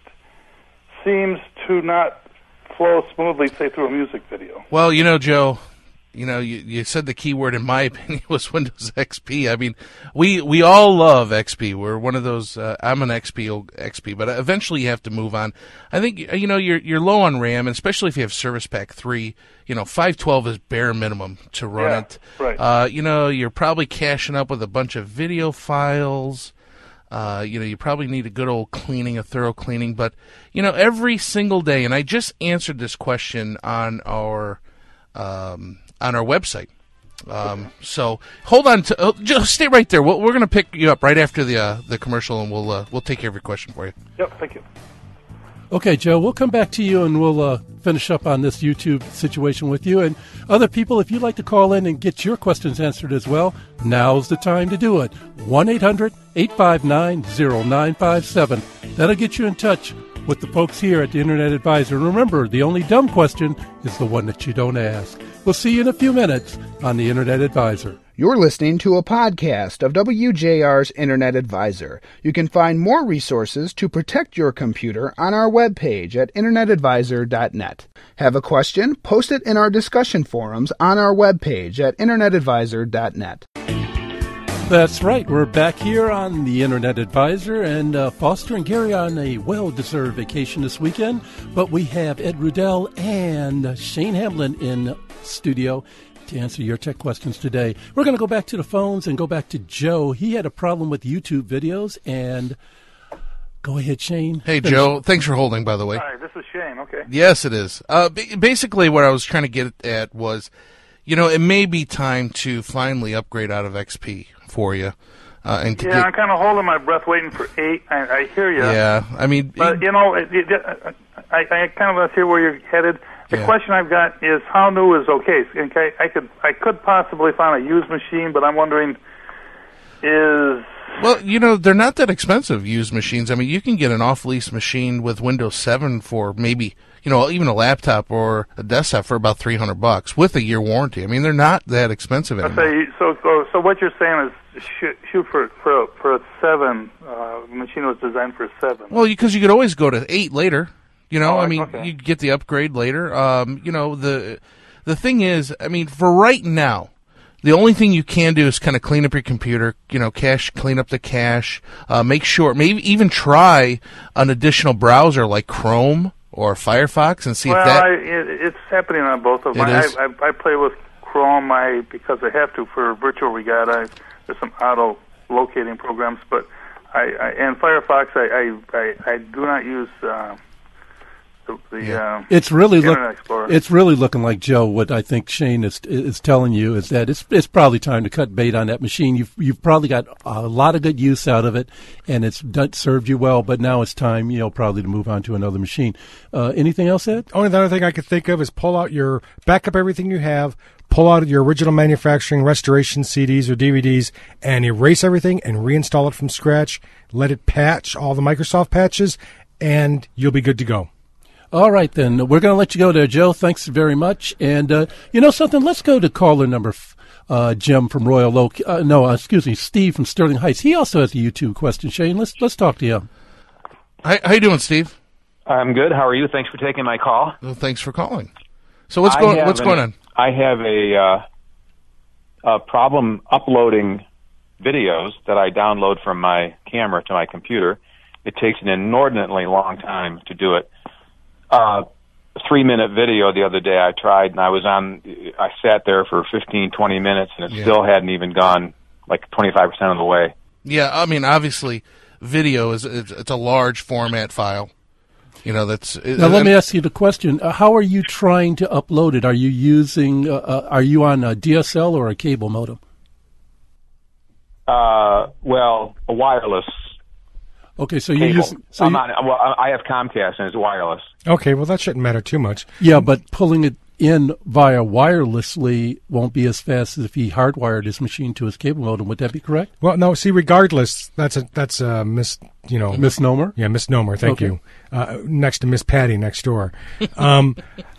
seems to not flow smoothly, say, through a music video. Well, you know, Joe, you know, you, you said the key word, in my opinion, was Windows X P. I mean, we we all love X P. We're one of those. Uh, I'm an X P X P, but eventually you have to move on. I think you know you're you're low on RAM, and especially if you have Service Pack three. You know, five twelve is bare minimum to run yeah, it. Right. Uh, you know, you're probably caching up with a bunch of video files. Uh, you know, you probably need a good old cleaning, a thorough cleaning. But you know, every single day, and I just answered this question on our. Um, on our website. Um, so hold on to uh, just stay right there. We'll, we're going to pick you up right after the uh, the commercial, and we'll uh, we'll take care of your question for you. Yep, thank you. Okay, Joe, we'll come back to you and we'll uh, finish up on this YouTube situation with you. And other people, if you'd like to call in and get your questions answered as well, now's the time to do it. one eight hundred eight five nine zero nine five seven. That'll get you in touch with the folks here at the Internet Advisor. And remember, the only dumb question is the one that you don't ask. We'll see you in a few minutes on the Internet Advisor. You're listening to a podcast of W J R's Internet Advisor. You can find more resources to protect your computer on our webpage at internet advisor dot net. Have a question? Post it in our discussion forums on our webpage at internet advisor dot net. That's right. We're back here on the Internet Advisor, and uh, Foster and Gary on a well-deserved vacation this weekend. But we have Ed Rudell and Shane Hamlin in studio to answer your tech questions today. We're going to go back to the phones and go back to Joe. He had a problem with YouTube videos, and go ahead, Shane. Hey, Joe. Thanks for holding, by the way. Hi, this is Shane. Okay. Yes, it is. Uh, b- basically, what I was trying to get at was, you know, it may be time to finally upgrade out of X P for you. Uh, and to yeah, get, I'm kind of holding my breath, waiting for eight. I, I hear you. Yeah, I mean, but you know, it, it, I, I kind of hear where you're headed. The yeah. question I've got is, how new is okay? Okay, I could, I could possibly find a used machine, but I'm wondering, is well, you know, they're not that expensive, used machines. I mean, you can get an off-lease machine with Windows seven for maybe, you know, even a laptop or a desktop for about three hundred bucks with a year warranty. I mean, they're not that expensive anymore. Okay, so, so, so what you're saying is shoot, shoot for for for a seven. Uh, machine was designed for a seven. Well, because you, you could always go to eight later. You know, oh, I mean, okay. you get the upgrade later. Um, you know, the the thing is, I mean, for right now, the only thing you can do is kind of clean up your computer, you know, cache, clean up the cache, uh, make sure, maybe even try an additional browser like Chrome or Firefox and see well, if that... Well, it, it's happening on both of them. I, I, I play with Chrome I because I have to for Virtual Regatta. There's some auto-locating programs, but I, I and Firefox, I, I, I, I do not use... Uh, The, yeah. uh, it's really look, Explorer. It's really looking like, Joe, what I think Shane is is telling you is that it's it's probably time to cut bait on that machine. You've you've probably got a lot of good use out of it, and it's done, served you well. But now it's time, you know, probably to move on to another machine. Uh, anything else, Ed? Only the other thing I could think of is pull out your backup everything you have, pull out your original manufacturing restoration C Ds or D V Ds, and erase everything and reinstall it from scratch. Let it patch all the Microsoft patches, and you'll be good to go. All right, then. We're going to let you go there, Joe. Thanks very much. And, uh, you know something? Let's go to caller number f- uh, Jim from Royal Oak. Uh, no, uh, excuse me, Steve from Sterling Heights. He also has a YouTube question, Shane. Let's let's talk to him. Hi, how you doing, Steve? I'm good. How are you? Thanks for taking my call. Well, thanks for calling. So what's I going have what's an- going on? I have a, uh, a problem uploading videos that I download from my camera to my computer. It takes an inordinately long time to do it. Uh, three-minute video the other day I tried, and I was on, I sat there for fifteen, twenty minutes, and it Yeah. still hadn't even gone like twenty-five percent of the way. Yeah, I mean, obviously, video is it's, it's a large format file. You know, that's... Now, let me ask you the question. Uh, how are you trying to upload it? Are you using, uh, uh, are you on a D S L or a cable modem? Uh, well, a wireless Okay, so you're cable. using... So I'm you, on, well, I have Comcast, and it's wireless. Okay, well, that shouldn't matter too much. yeah, but pulling it in via wirelessly won't be as fast as if he hardwired his machine to his cable modem. Would that be correct? Well, no, see, regardless, that's a that's a mis, you know, Misnomer? yeah, misnomer. Thank Okay. you. Uh, next to Miss Patty next door. Um,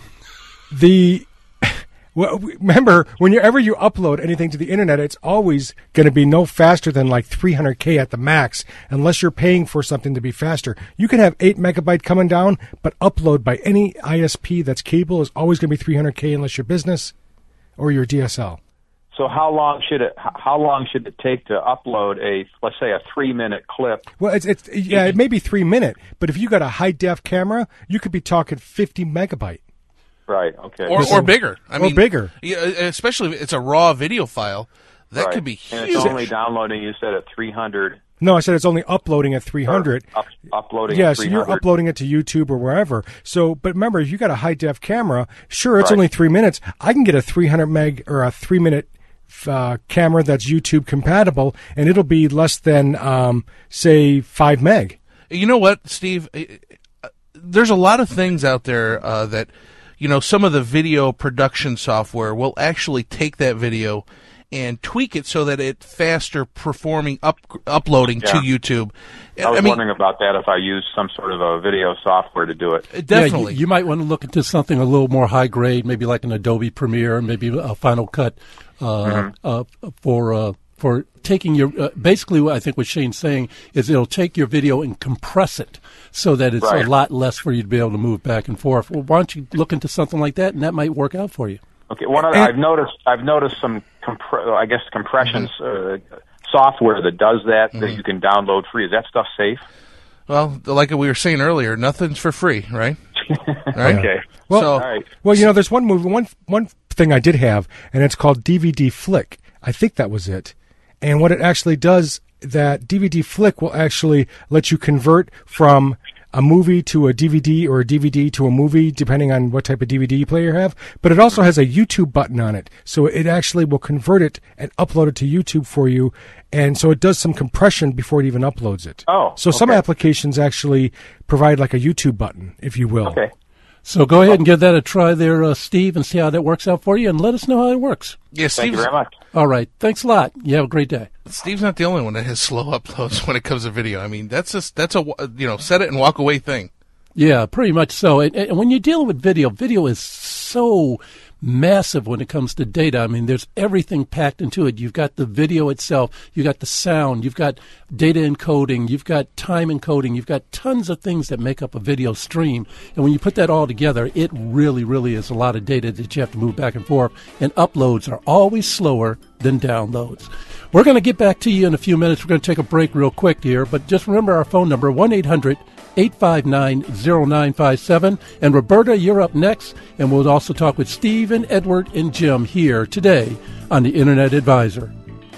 the well, remember, whenever you upload anything to the internet, it's always going to be no faster than like three hundred K at the max, unless you're paying for something to be faster. You can have eight megabyte coming down, but upload by any I S P that's cable is always going to be three hundred K unless you're business or your D S L. So how long should it? h- How long should it take to upload a, let's say, a three-minute clip? Well, it's it's yeah, it may be three minute, but if you got a high def camera, you could be talking fifty megabyte. Right. Okay. Or, or bigger. I Or mean, bigger. Yeah, especially if it's a raw video file. That Right. could be And huge. it's only downloading. You said at three hundred. No, I said it's only uploading at three hundred. Up, uploading. Yeah, at so three you're hundred. uploading it to YouTube or wherever. So, but remember, if you got a high def camera, sure, it's Right. only three minutes. I can get a three hundred meg or a three minute uh, camera that's YouTube compatible, and it'll be less than, um, say, five meg. You know what, Steve? Uh, There's a lot of things out there uh, that, you know, some of the video production software will actually take that video and tweak it so that it faster performing up uploading to Yeah. YouTube. I was mean, wondering about that if I used some sort of a video software to do it. definitely. Yeah, you, you might want to look into something a little more high grade, maybe like an Adobe Premiere, maybe a Final Cut uh, uh, for uh, for taking your. Uh, basically, what I think what Shane's saying is it'll take your video and compress it so that it's Right. a lot less for you to be able to move back and forth. Well, why don't you look into something like that, and that might work out for you. Okay. One other, I've noticed. I've noticed some. Compre- I guess compression uh, software that does that that you can download free. Is that stuff safe? Well, like we were saying earlier, nothing's for free, right? Right? Okay. Well, So- All right. Well, you know, there's one movie, one one thing I did have, and it's called D V D Flick. I think that was it. And what it actually does, that D V D Flick will actually let you convert from a movie to a D V D or a D V D to a movie, depending on what type of D V D player you have. But it also has a YouTube button on it. So it actually will convert it and upload it to YouTube for you. And so it does some compression before it even uploads it. Oh, So some okay. applications actually provide like a YouTube button, if you will. Okay. So go ahead and give that a try there, uh, Steve, and see how that works out for you, and let us know how it works. Yeah, Thank Steve's, you very much. All right. Thanks a lot. You have a great day. Steve's not the only one that has slow uploads when it comes to video. I mean, that's just that's a you know set it and walk away thing. Yeah, pretty much so. And, and when you're dealing with video, video is so massive when it comes to data. I mean, there's everything packed into it. You've got the video itself, you've got the sound, you've got data encoding, you've got time encoding, you've got tons of things that make up a video stream. And when you put that all together, it really, really is a lot of data that you have to move back and forth. And uploads are always slower than downloads. We're going to get back to you in a few minutes. We're going to take a break real quick here, but just remember our phone number, one eight hundred eight five nine zero nine five seven. And Roberta, you're up next, and we'll also talk with Steve and Edward and Jim here today on the Internet Advisor.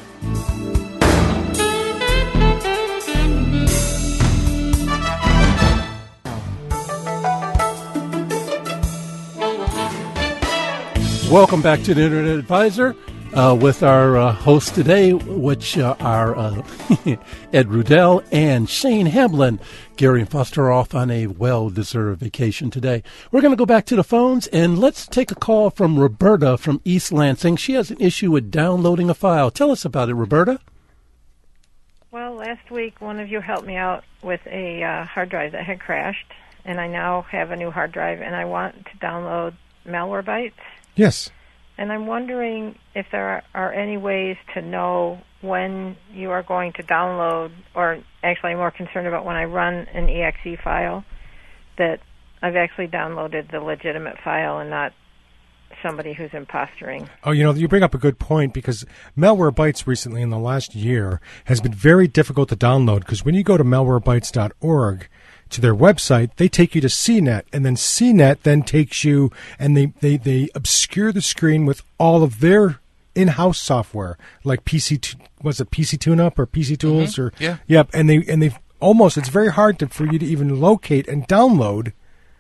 Welcome back to the Internet Advisor. Uh, with our uh, hosts today, which uh, are uh, Ed Rudell and Shane Hamblin. Gary and Foster are off on a well-deserved vacation today. We're going to go back to the phones, and let's take a call from Roberta from East Lansing. She has an issue with downloading a file. Tell us about it, Roberta. Well, last week one of you helped me out with a uh, hard drive that had crashed, and I now have a new hard drive, and I want to download Malwarebytes. Yes. And I'm wondering if there are, are any ways to know when you are going to download, or actually I'm more concerned about when I run an E X E file, that I've actually downloaded the legitimate file and not somebody who's impostoring. Oh, you know, you bring up a good point, because Malwarebytes recently in the last year has been very difficult to download, because when you go to malwarebytes dot org to their website, they take you to C net, and then C net then takes you, and they, they, they obscure the screen with all of their in-house software, like P C, was it P C TuneUp or P C Tools? Mm-hmm. or Yeah. Yep, and they and they almost, it's very hard to, for you to even locate and download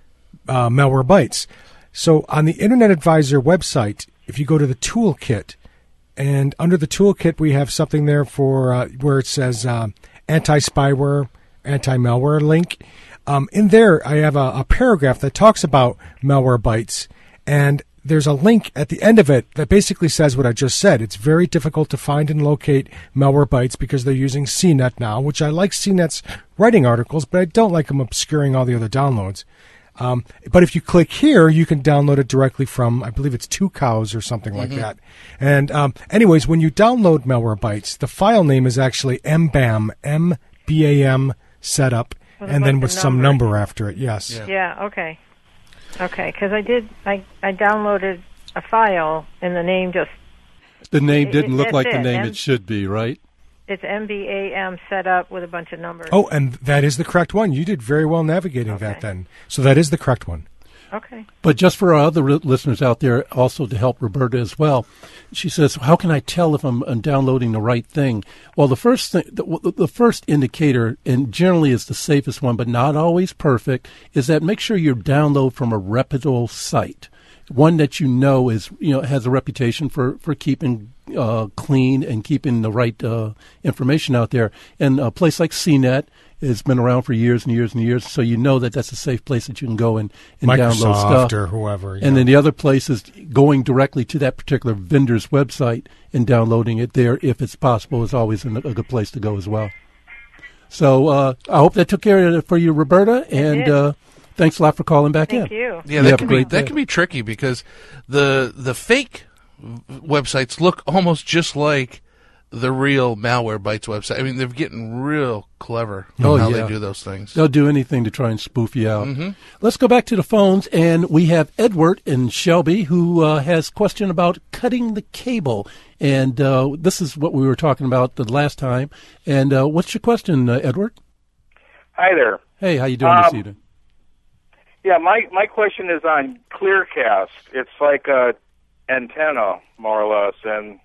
uh, Malwarebytes. So on the Internet Advisor website, if you go to the toolkit, and under the toolkit we have something there for uh, where it says uh, anti-spyware, anti-malware link. Um, in there, I have a, a paragraph that talks about Malwarebytes, and there's a link at the end of it that basically says what I just said. It's very difficult to find and locate Malwarebytes because they're using C net now, which I like C net's writing articles, but I don't like them obscuring all the other downloads. Um, but if you click here, you can download it directly from, I believe it's Two Cows or something like Mm-hmm. that. And um, anyways, when you download Malwarebytes, the file name is actually M B A M, M B A M setup, With a and then bunch with of some numbers. number after it. Yes. Yeah. Yeah, okay. Okay, because I did, I, I downloaded a file, and the name just, The name It- didn't look that's like the it, name and- it should be, right? it's M B A M set up with a bunch of numbers. Oh, and that is the correct one. You did very well navigating Okay. that then. So that is the correct one. Okay. But just for our other re- listeners out there, also to help Roberta as well, she says, "How can I tell if I'm, I'm downloading the right thing?" Well, the first thing, the, the first indicator, and generally is the safest one, but not always perfect, is that make sure you download from a reputable site, one that you know is you know has a reputation for for keeping uh, clean and keeping the right uh, information out there. And a place like C net has been around for years and years and years, so you know that that's a safe place that you can go and, and download Microsoft stuff. or whoever. yeah. And then the other place is going directly to that particular vendor's website and downloading it there, if it's possible, is always a, a good place to go as well. So uh, I hope that took care of it for you, Roberta, and did. uh, thanks a lot for calling back Thank in. you. Yeah, You that have can a be great that day. can be tricky because the the fake websites look almost just like the real Malwarebytes website. I mean, they're getting real clever on Oh, how yeah. they do those things. They'll do anything to try and spoof you out. Mm-hmm. Let's go back to the phones, and we have Edward in Shelby who uh, has a question about cutting the cable. And uh, this is what we were talking about the last time. And uh, what's your question, uh, Edward? Hi there. Hey, how you doing this Um, evening? Yeah, my my question is on Clearcast. It's like a antenna, more or less, and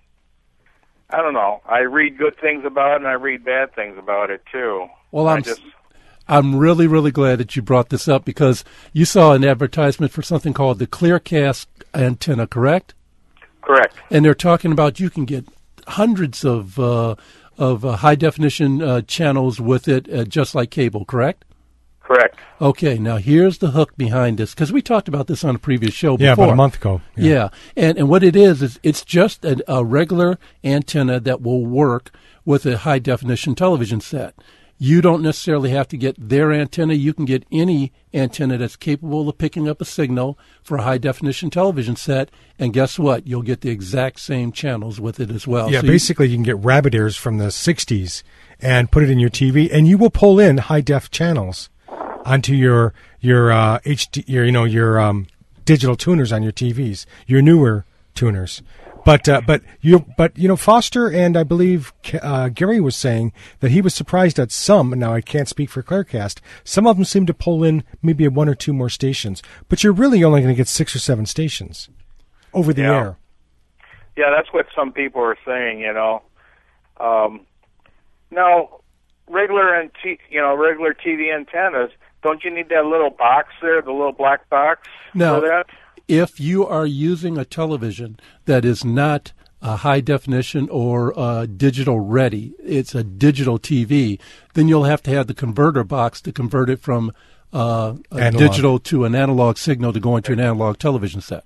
I don't know. I read good things about it, and I read bad things about it too. Well, I I'm just I'm really, really glad that you brought this up because you saw an advertisement for something called the Clearcast antenna, correct? correct. And they're talking about you can get hundreds of uh, of uh, high definition uh, channels with it, uh, just like cable, correct? Correct. Okay, now here's the hook behind this, because we talked about this on a previous show before. Yeah, about a month ago. Yeah, and, and what it is, is it's just a, a regular antenna that will work with a high-definition television set. You don't necessarily have to get their antenna. You can get any antenna that's capable of picking up a signal for a high-definition television set, and guess what? You'll get the exact same channels with it as well. Yeah, So you- basically you can get rabbit ears from the sixties and put it in your T V, and you will pull in high-def channels onto your your uh, H D, your you know your um, digital tuners on your T Vs, your newer tuners. But uh, but you but you know Foster and I believe uh, Gary was saying that he was surprised at some. Now I can't speak for Clearcast. Some of them seem to pull in maybe one or two more stations, but you're really only going to get six or seven stations over the Yeah. air. Yeah, that's what some people are saying. You know, um, now regular and t- you know regular T V antennas. Don't you need that little box there, the little black box No. for that? if you are using a television that is not uh, high definition or uh, digital ready, it's a digital T V, then you'll have to have the converter box to convert it from uh, a Analog. digital to an analog signal to go into an analog television set.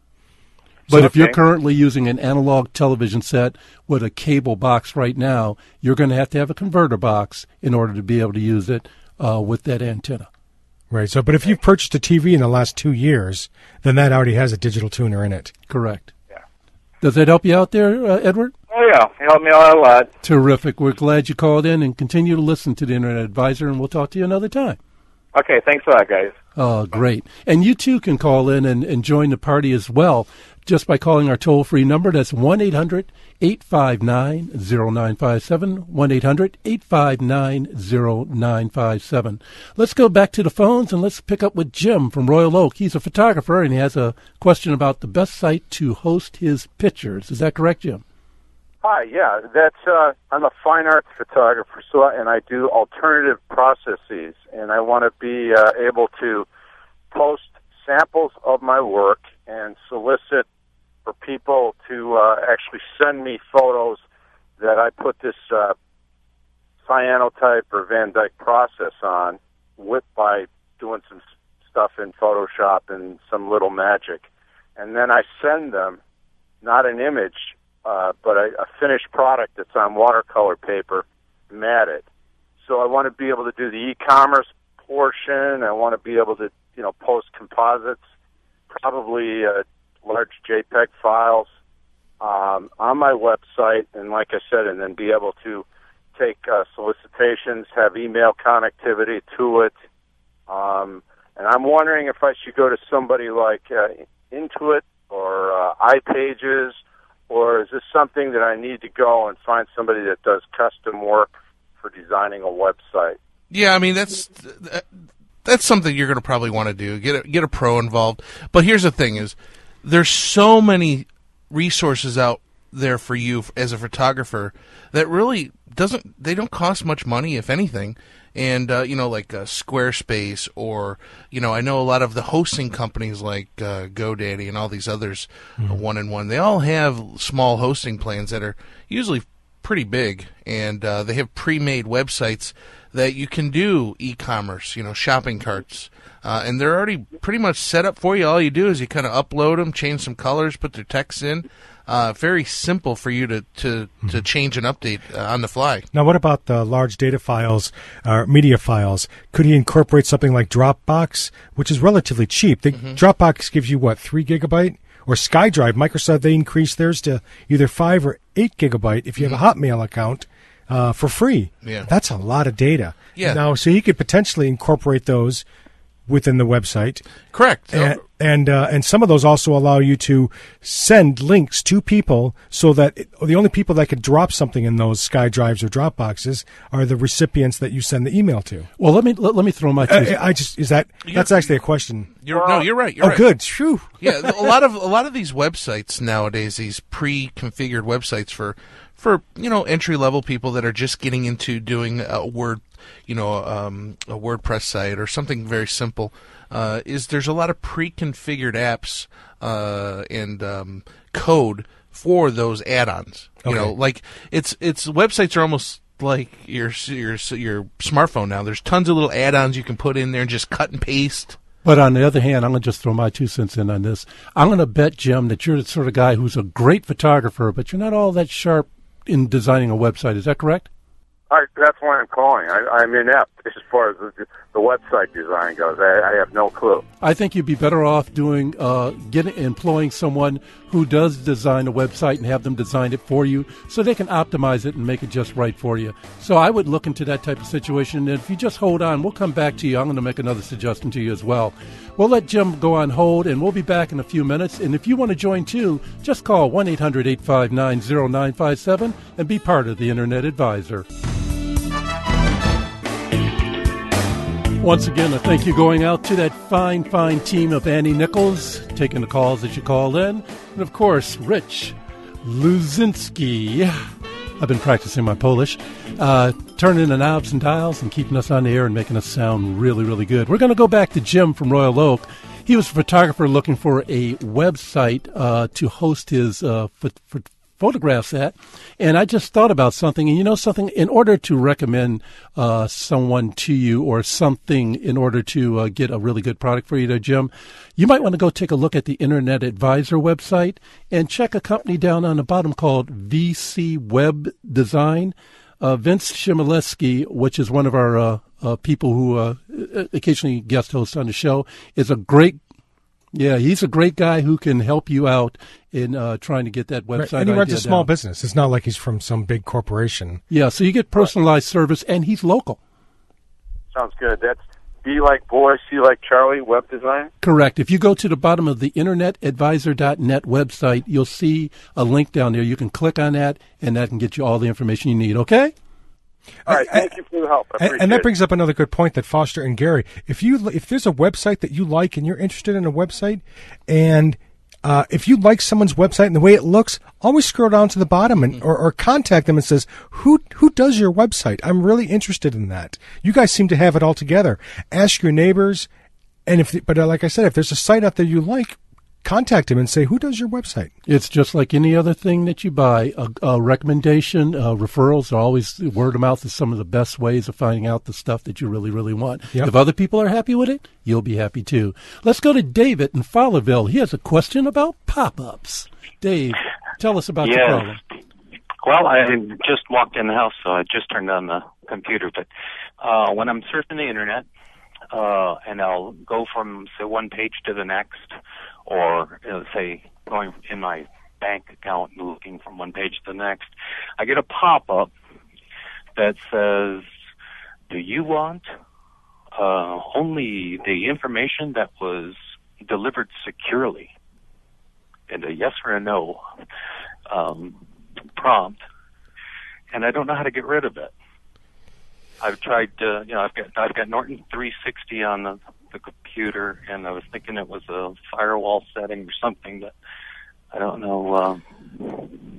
But So- if you're okay. currently using an analog television set with a cable box right now, you're going to have to have a converter box in order to be able to use it uh, with that antenna. Right. So, but if you've purchased a T V in the last two years, then that already has a digital tuner in it. Correct. Yeah. Does that help you out there, uh, Edward? Oh, yeah. It helped me out a lot. Terrific. We're glad you called in, and continue to listen to the Internet Advisor, and we'll talk to you another time. Okay. Thanks a lot, guys. Oh, great. And you, too, can call in and, and join the party as well just by calling our toll-free number. That's one eight hundred eight five nine zero nine five seven, one eight hundred eight five nine zero nine five seven. Let's go back to the phones, and let's pick up with Jim from Royal Oak. He's a photographer, and he has a question about the best site to host his pictures. Is that correct, Jim? Hi, yeah, that's, uh, I'm a fine arts photographer, so, and I do alternative processes, and I want to be uh, able to post samples of my work and solicit for people to uh, actually send me photos that I put this uh, cyanotype or Van Dyke process on with by doing some stuff in Photoshop and some little magic. And then I send them, not an image, uh, but a, a finished product that's on watercolor paper, matted. So I want to be able to do the e-commerce portion. I want to be able to, you know, post composites, probably uh, large JPEG files um, on my website, and like I said, and then be able to take uh, solicitations, have email connectivity to it. Um, and I'm wondering if I should go to somebody like uh, Intuit or uh, iPages, or is this something that I need to go and find somebody that does custom work for designing a website? Yeah, I mean, that's that's something you're going to probably want to do. Get a, get a pro involved. But here's the thing is, there's so many resources out there for you as a photographer that really doesn't, they don't cost much money, if anything. And, uh, you know, like uh, Squarespace, or, you know, I know a lot of the hosting companies like uh, GoDaddy and all these others, mm-hmm. uh, one and one, they all have small hosting plans that are usually pretty big, and uh, they have pre-made websites that you can do e-commerce, you know, shopping carts, uh, and they're already pretty much set up for you. All you do is you kind of upload them, change some colors, put their text in. Uh, very simple for you to, to, to change and update uh, on the fly. Now, what about the large data files, uh, media files? Could he incorporate something like Dropbox, which is relatively cheap? The, mm-hmm. Dropbox gives you, what, three gigabyte? Or SkyDrive, Microsoft, they increased theirs to either five or eight gigabyte if you have a Hotmail account uh, for free. Yeah. That's a lot of data. Yeah. Now, so he could potentially incorporate those within the website. Correct. And and, uh, and some of those also allow you to send links to people, so that it, the only people that could drop something in those SkyDrives or Dropboxes are the recipients that you send the email to. Well, let me let, let me throw my. Uh, I just is that you're, that's actually a question. You're, no, you're right. You're oh, right. good. Phew. Yeah, a lot of a lot of these websites nowadays, these pre-configured websites for for you know entry level people that are just getting into doing a Word, you know, um, a WordPress site or something very simple. Uh, is there's a lot of pre-configured apps uh, and um, code for those add-ons. You okay. know, like it's it's websites are almost like your your your smartphone now. There's tons of little add-ons you can put in there and just cut and paste. But on the other hand, I'm going to just throw my two cents in on this. I'm going to bet, Jim, that you're the sort of guy who's a great photographer, but you're not all that sharp in designing a website. Is that correct? I, that's why I'm calling. I, I'm inept as far as the, the website design goes. I, I have no clue. I think you'd be better off doing, uh, getting, employing someone who does design a website and have them design it for you, so they can optimize it and make it just right for you. So I would look into that type of situation. And if you just hold on, we'll come back to you. I'm going to make another suggestion to you as well. We'll let Jim go on hold, and we'll be back in a few minutes. And if you want to join too, just call one eight hundred eight five nine zero nine five seven and be part of the Internet Advisor. Once again, a thank you going out to that fine, fine team of Annie Nichols, taking the calls that you called in. And, of course, Rich Luzinski. I've been practicing my Polish, uh, turning the knobs and dials and keeping us on the air and making us sound really, really good. We're going to go back to Jim from Royal Oak. He was a photographer looking for a website uh, to host his uh, ph- ph- photographs at, and I just thought about something. And you know something, in order to recommend uh, someone to you or something in order to uh, get a really good product for you there, Jim, you might want to go take a look at the Internet Advisor website and check a company down on the bottom called V C Web Design. Uh, Vince Shimileski, which is one of our uh, uh, people who uh, uh, occasionally guest hosts on the show, is a great. Yeah, he's a great guy who can help you out in uh, trying to get that website. Right. And he runs a small down. business. It's not like he's from some big corporation. Yeah, so you get personalized service, and he's local. Sounds good. That's B like boy, C like Charlie, web design? Correct. If you go to the bottom of the internet advisor dot net website, you'll see a link down there. You can click on that, and that can get you all the information you need, okay? All right, thank you for your help. I And, and that appreciate brings up another good point that Foster and Gary, if you if there's a website that you like and you're interested in a website, and uh, if you like someone's website and the way it looks, always scroll down to the bottom and or, or contact them and says, who who does your website? I'm really interested in that. You guys seem to have it all together. Ask your neighbors, and if but uh, like I said, if there's a site out there you like, contact him and say, who does your website? It's just like any other thing that you buy. A, a recommendation, uh, referrals are always, word of mouth is some of the best ways of finding out the stuff that you really, really want. Yep. If other people are happy with it, you'll be happy too. Let's go to David in Fowlerville. He has a question about pop-ups. Dave, tell us about yes. your problem. Well, I just walked in the house, so I just turned on the computer. But uh, when I'm surfing the internet, uh, and I'll go from, say, one page to the next, or you know, say going in my bank account and looking from one page to the next, I get a pop-up that says, do you want uh, only the information that was delivered securely? And a yes or a no um, prompt. And I don't know how to get rid of it. I've tried to, you know, I've got I've got Norton three sixty on the the computer, and I was thinking it was a firewall setting or something, but I don't know. Um...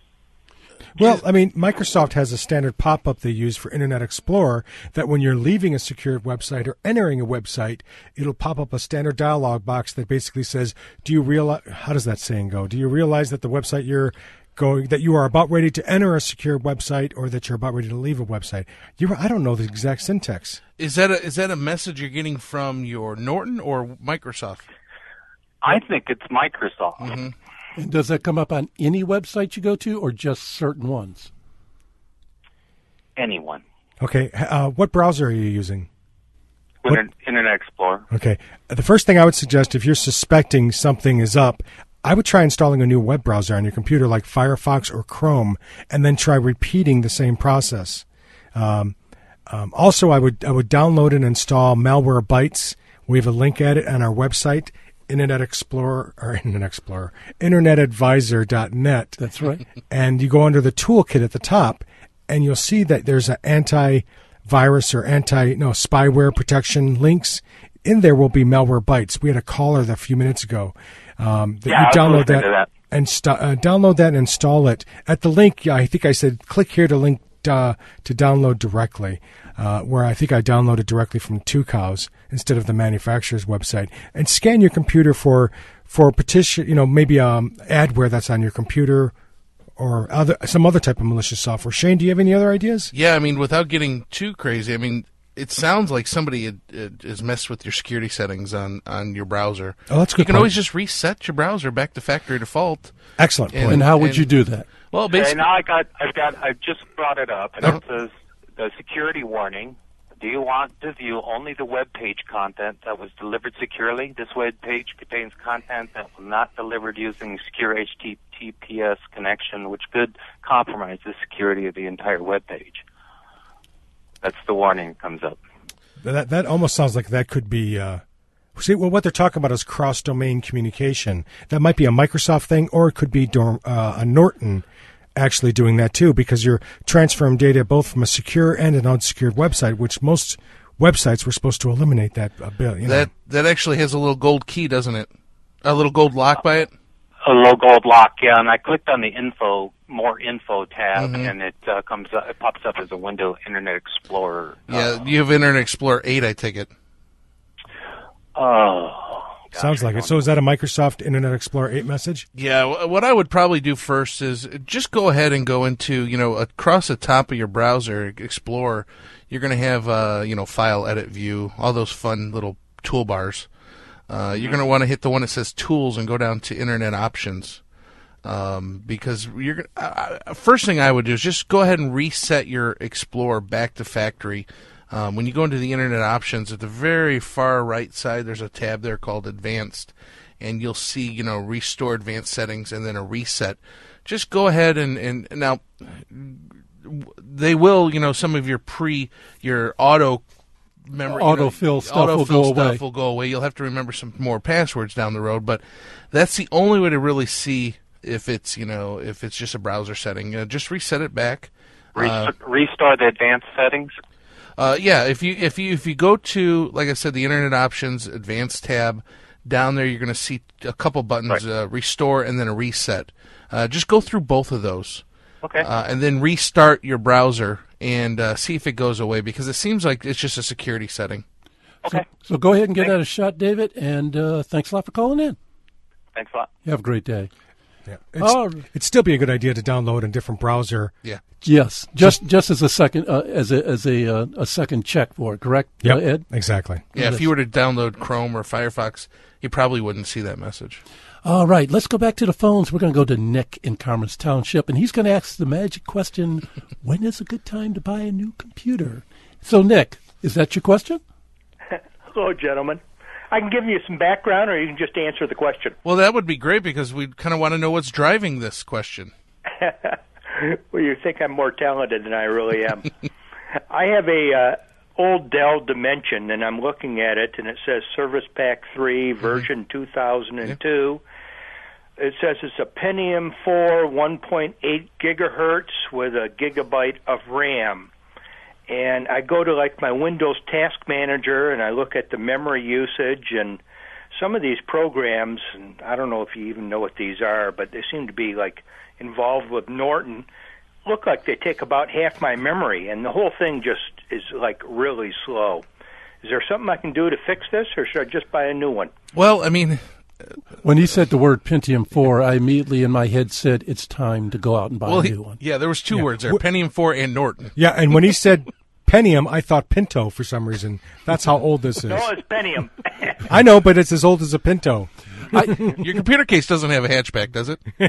Well, I mean, Microsoft has a standard pop-up they use for Internet Explorer that when you're leaving a secured website or entering a website, it'll pop up a standard dialog box that basically says, do you realize, how does that saying go? Do you realize that the website you're going, that you are about ready to enter a secure website or that you're about ready to leave a website? You, I don't know the exact syntax. Is that a, is that a message you're getting from your Norton or Microsoft? I think it's Microsoft. Mm-hmm. And does that come up on any website you go to or just certain ones? Anyone. Okay. Uh, what browser are you using? With what? Internet Explorer. Okay. The first thing I would suggest if you're suspecting something is up, I would try installing a new web browser on your computer like Firefox or Chrome, and then try repeating the same process. Um, um, also, I would I would download and install Malwarebytes. We have a link at it on our website, Internet Explorer or Internet Explorer, internet advisor dot net. That's right. And you go under the toolkit at the top, and you'll see that there's an anti-virus or anti no spyware protection links. In there will be Malwarebytes. We had a caller a few minutes ago. Um, that yeah, you download that, that and st- uh, download that and install it at the link. I think I said click here to link uh, to download directly. Uh, where I think I downloaded directly from Two Cows instead of the manufacturer's website, and scan your computer for for petition. You know, maybe um, adware that's on your computer or other some other type of malicious software. Shane, do you have any other ideas? Yeah, I mean, without getting too crazy, I mean, it sounds like somebody had, had, has messed with your security settings on, on your browser. Oh, that's a good. You can point. always just reset your browser back to factory default. Excellent point. And, and how would and, you do that? Well, basically, okay, now I got, I've got, I've just brought it up, and uh-huh. it says the security warning. Do you want to view only the web page content that was delivered securely? This web page contains content that was not delivered using secure H T T P S connection, which could compromise the security of the entire web page. That's the warning that comes up. That that almost sounds like that could be. Uh, see, well, what they're talking about is cross-domain communication. That might be a Microsoft thing, or it could be dorm, uh, a Norton actually doing that too, because you're transferring data both from a secure and an unsecured website, which most websites were supposed to eliminate that a bit. You know. that that actually has a little gold key, doesn't it? A little gold lock by it. A little gold lock, yeah. And I clicked on the info, more info tab, Mm-hmm. and it uh, comes up, it pops up as a window, Internet Explorer. Yeah, uh, you have Internet Explorer eight, I take it. Oh. Gosh, Sounds like it. So is that a Microsoft Internet Explorer eight message? Yeah, what I would probably do first is just go ahead and go into, you know, across the top of your browser, Explorer, you're going to have, uh, you know, File, Edit, View, all those fun little toolbars. Uh, you're going to want to hit the one that says Tools and go down to Internet Options. Um, because you're uh, first thing I would do is just go ahead and reset your Explorer back to factory Um, when you go into the Internet options, at the very far right side, there's a tab there called Advanced, and you'll see, you know, Restore Advanced Settings and then a Reset. Just go ahead and, and now they will, you know, some of your pre, your auto memory, autofill you know, stuff autofill will go stuff away. will go away. You'll have to remember some more passwords down the road, but that's the only way to really see if it's, you know, if it's just a browser setting. Uh, just reset it back. Rest- Uh, restart the advanced settings. Uh, yeah, if you if you if you go to, like I said, the Internet Options Advanced tab, down there you're going to see a couple buttons: Right. uh, Restore and then a Reset. Uh, just go through both of those, Okay. uh, and then restart your browser and uh, see if it goes away, because it seems like it's just a security setting. Okay. So go ahead and give that a shot, David, and uh, thanks a lot for calling in. Thanks a lot. You have a great day. Yeah. It's, Oh. It'd still be a good idea to download a different browser. Yeah. Yes, just just as a second uh, as a as a uh, a second check for it, correct? Yep, uh, Ed? exactly. Yeah, if you were to download Chrome or Firefox, you probably wouldn't see that message. All right, let's go back to the phones. We're going to go to Nick in Carmen's Township, and he's going to ask the magic question: when is a good time to buy a new computer? So, Nick, is that your question? Hello, gentlemen. I can give you some background, or you can just answer the question. Well, that would be great, because we kind of want to know what's driving this question. Well, you think I'm more talented than I really am. I have a uh, old Dell Dimension, and I'm looking at it, and it says Service Pack three, version two thousand two. Yeah. It says it's a Pentium four, one point eight gigahertz with a gigabyte of RAM. And I go to, like, my Windows Task Manager, and I look at the memory usage, and some of these programs, and I don't know if you even know what these are, but they seem to be, like, involved with Norton, look like they take about half my memory, and the whole thing just is, like, really slow. Is there something I can do to fix this, or should I just buy a new one? Well, I mean, when he said the word Pentium four, I immediately in my head said it's time to go out and buy well, a he, new one. yeah, there was two Yeah. words there: Pentium four and Norton. Yeah, and when he said Pentium, I thought Pinto for some reason. That's how old this is. No, it's Pentium. I know, but it's as old as a Pinto. I, your computer case doesn't have a hatchback, does it? I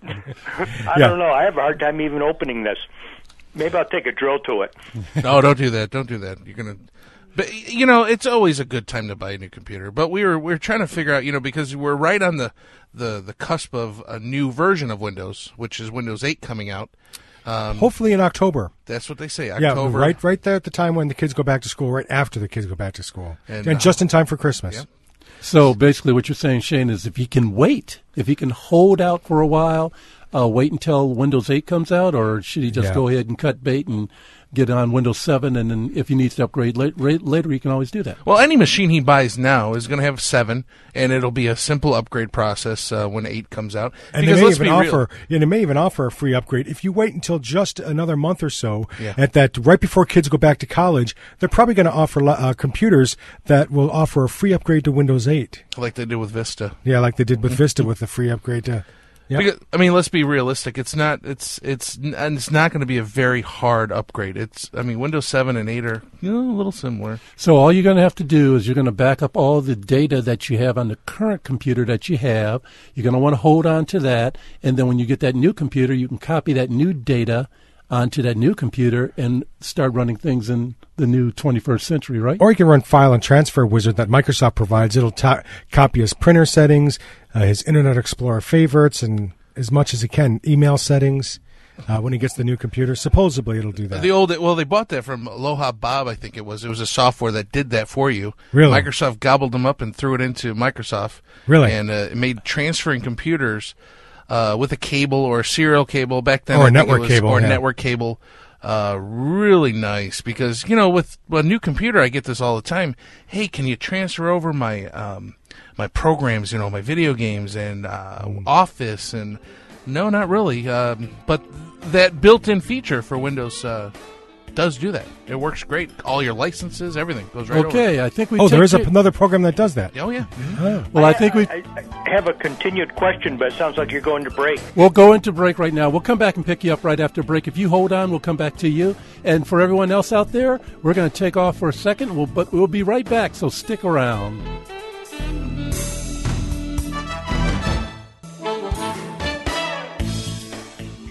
Yeah. don't know. I have a hard time even opening this. Maybe I'll take a drill to it. No, don't do that. Don't do that. You're gonna. But you know, it's always a good time to buy a new computer. But we were we we're trying to figure out, you know, because we're right on the, the, the cusp of a new version of Windows, which is Windows eight coming out. Um, Hopefully in October. That's what they say. Yeah, October. right, right there at the time when the kids go back to school, right after the kids go back to school, And, and, uh, just in time for Christmas. yeah. So basically what you're saying, Shane, is if you can wait, if you can hold out for a while, uh, wait until Windows eight comes out, or should he just Yeah. go ahead and cut bait and get on Windows seven, and then if he needs to upgrade late, late, later, he can always do that. Well, any machine he buys now is going to have seven, and it'll be a simple upgrade process uh, when eight comes out. And because they may let's even be real. offer, yeah, they may even offer a free upgrade if you wait until just another month or so. Yeah. At that, right before kids go back to college, they're probably going to offer uh, computers that will offer a free upgrade to Windows eight. like they did with Vista. Yeah, like they did with Vista with the free upgrade to. Yeah. Because, I mean, let's be realistic. It's not. It's it's and it's not going to be a very hard upgrade. It's. I mean, Windows seven and eight are, you know, a little similar. So all you're going to have to do is you're going to back up all the data that you have on the current computer that you have. You're going to want to hold on to that, and then when you get that new computer, you can copy that new data onto that new computer and start running things in the new twenty-first century, right? Or you can run File and Transfer Wizard that Microsoft provides. It'll ta- copy his printer settings, uh, his Internet Explorer favorites, and as much as it can, email settings. Uh, when he gets the new computer, supposedly it'll do that. The old. Well, they bought that from Aloha Bob, I think it was. It was a software that did that for you. Really? Microsoft gobbled them up and threw it into Microsoft. Really? And uh, it made transferring computers uh, with a cable or a serial cable back then. Or a I think it network was- cable, Or a yeah. network cable. Uh, really nice, because, you know, with a new computer, I get this all the time. Hey, can you transfer over my um, my programs, you know, my video games and uh, Office? And no, not really. Um, but that built-in feature for Windows uh, does do that. It works great. All your licenses, everything goes right over. Okay, I think we. oh, there take is a, it- another program that does that. Oh, yeah. Oh. Well, I think we. I, I have a continued question, but it sounds like you're going to break. We'll go into break right now. We'll come back and pick you up right after break. If you hold on, we'll come back to you. And for everyone else out there, we're going to take off for a second, we'll, but we'll be right back, so stick around.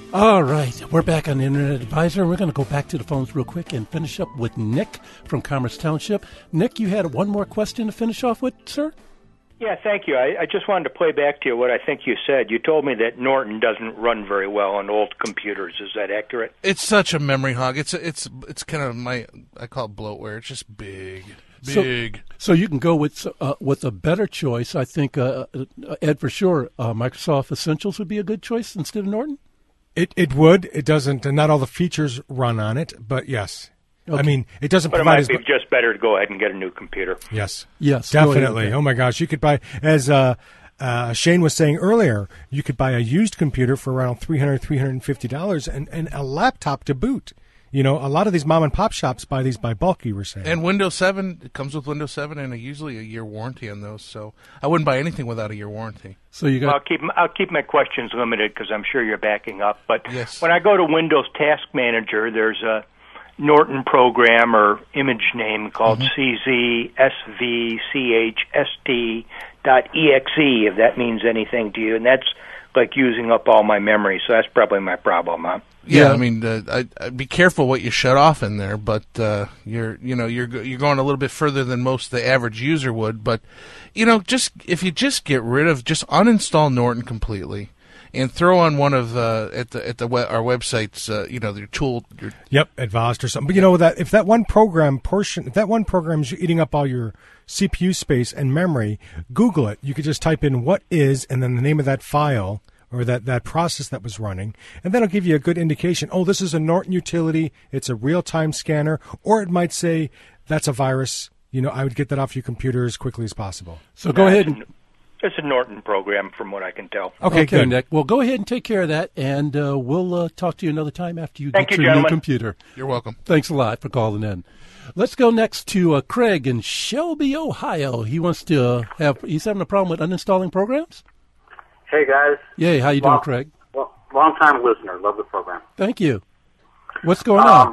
All right, we're back on the Internet Advisor, and we're going to go back to the phones real quick and finish up with Nick from Commerce Township. Nick, you had one more question to finish off with, sir? Yeah, thank you. I, I just wanted to play back to you what I think you said. You told me that Norton doesn't run very well on old computers. Is that accurate? It's such a memory hog. It's it's it's kind of my I call it bloatware. It's just big, big. So, so you can go with uh, with a better choice. I think uh, Ed, for sure, uh, Microsoft Essentials would be a good choice instead of Norton. It it would. It doesn't. Not all the features run on it, but yes. Okay. I mean, it doesn't but provide. But it might be just better to go ahead and get a new computer. Yes. Yes. Definitely. Oh my gosh, you could buy, as uh, uh, Shane was saying earlier, you could buy a used computer for around three hundred dollars, three hundred fifty dollars, and and a laptop to boot. You know, a lot of these mom and pop shops buy these by bulk. You were saying. And Windows seven, it comes with Windows seven and a, usually a year warranty on those. So I wouldn't buy anything without a year warranty. So you got. Well, I'll keep I'll keep my questions limited because I'm sure you're backing up. But yes. When I go to Windows Task Manager, there's a Norton program or image name called mm-hmm. C Z S V C H S T dot E X E, if that means anything to you, and that's like using up all my memory. So that's probably my problem, huh? Yeah, yeah. I mean, uh, I, I'd be careful what you shut off in there, but uh, you're, you know, you're you're going a little bit further than most of the average user would. But, you know, just if you just get rid of, just uninstall Norton completely, and throw on one of uh, at the at the we- our websites, uh, you know, your tool. Your yep, Advanced or something. But you know that if that one program portion, if that one program is eating up all your C P U space and memory, Google it. You could just type in what is and then the name of that file or that, that process that was running, and that'll give you a good indication. Oh, this is a Norton utility. It's a real-time scanner, or it might say that's a virus. You know, I would get that off your computer as quickly as possible. So go ahead and. It's a Norton program, from what I can tell. Okay, okay good. Nick. Well, go ahead and take care of that, and uh, we'll uh, talk to you another time after you Thank get you, your gentlemen. new computer. You're welcome. Thanks a lot for calling in. Let's go next to uh, Craig in Shelby, Ohio. He wants to uh, have. He's having a problem with uninstalling programs. Hey guys. Yay! How you long, doing, Craig? Well, long time listener. Love the program. Thank you. What's going um, on?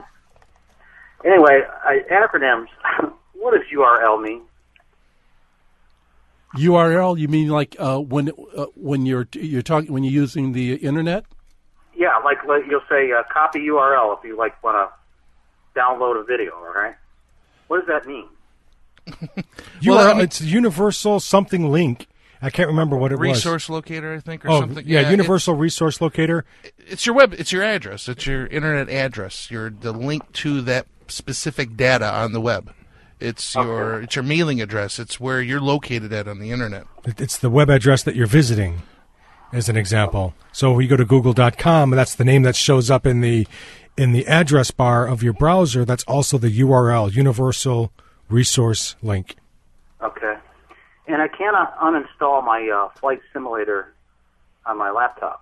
Anyway, I, acronyms. What does U R L mean? U R L? You mean like uh, when uh, when you're you're talking when you're using the internet? Yeah, like, like you'll say uh, copy U R L if you like want to download a video. All right. What does that mean? U R L. Well, I mean, it's universal something link. I can't remember what it resource was. locator, I think, or oh, something. Yeah, yeah universal it, resource locator. It's your web. It's your address. It's your internet address. Your the link to that specific data on the web. It's your okay. it's your mailing address. It's where you're located at on the internet. It's the web address that you're visiting, as an example. So when you go to google dot com, that's the name that shows up in the in the address bar of your browser. That's also the U R L, universal resource link. Okay. And I cannot uninstall my uh, flight simulator on my laptop.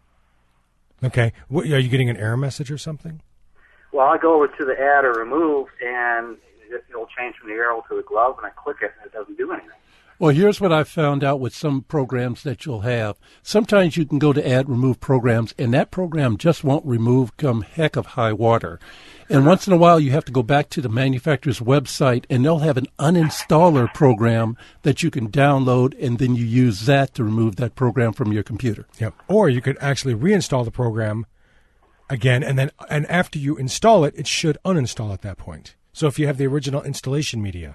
Okay. What, are you getting an error message or something? Well, I go over to the add or remove, and it, it'll change from the arrow to the glove, and I click it, and it doesn't do anything. Well, here's what I've found out with some programs that you'll have. Sometimes you can go to add, remove programs, and that program just won't remove come heck of high water. And once in a while, you have to go back to the manufacturer's website, and they'll have an uninstaller program that you can download, and then you use that to remove that program from your computer. Yep. Or you could actually reinstall the program again, and then and after you install it, it should uninstall at that point. So if you have the original installation media.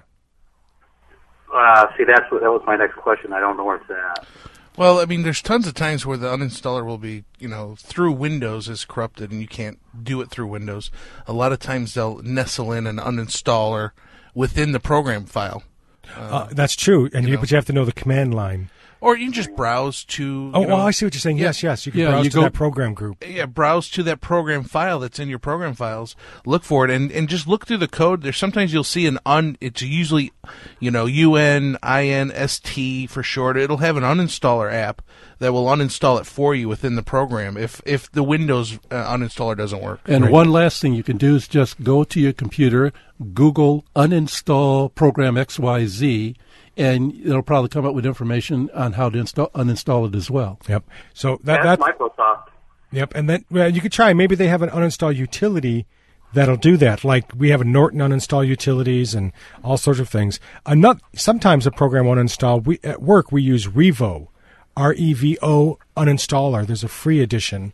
Uh, see, that's what, that was my next question. I don't know where it's at. Well, I mean, there's tons of times where the uninstaller will be, you know, through Windows is corrupted and you can't do it through Windows. A lot of times they'll nestle in an uninstaller within the program file. Uh, uh, that's true, and you, you but you have to know the command line. Or you can just browse to... Oh, you know, oh, I see what you're saying. Yes, yes. You can yeah, browse you to go, that program group. Yeah, browse to that program file that's in your program files. Look for it, and, and just look through the code. There's sometimes you'll see an un... It's usually, you know, U N I N S T for short. It'll have an uninstaller app that will uninstall it for you within the program if, if the Windows uh, uninstaller doesn't work. And right. One last thing you can do is just go to your computer, Google uninstall program X Y Z, and it'll probably come up with information on how to install, uninstall it as well. Yep. So that, that's that, Microsoft. Yep. And then well, you could try. Maybe they have an uninstall utility that'll do that. Like we have a Norton uninstall utilities and all sorts of things. Another, sometimes a program won't install. We, at work, we use Revo, R E V O uninstaller. There's a free edition.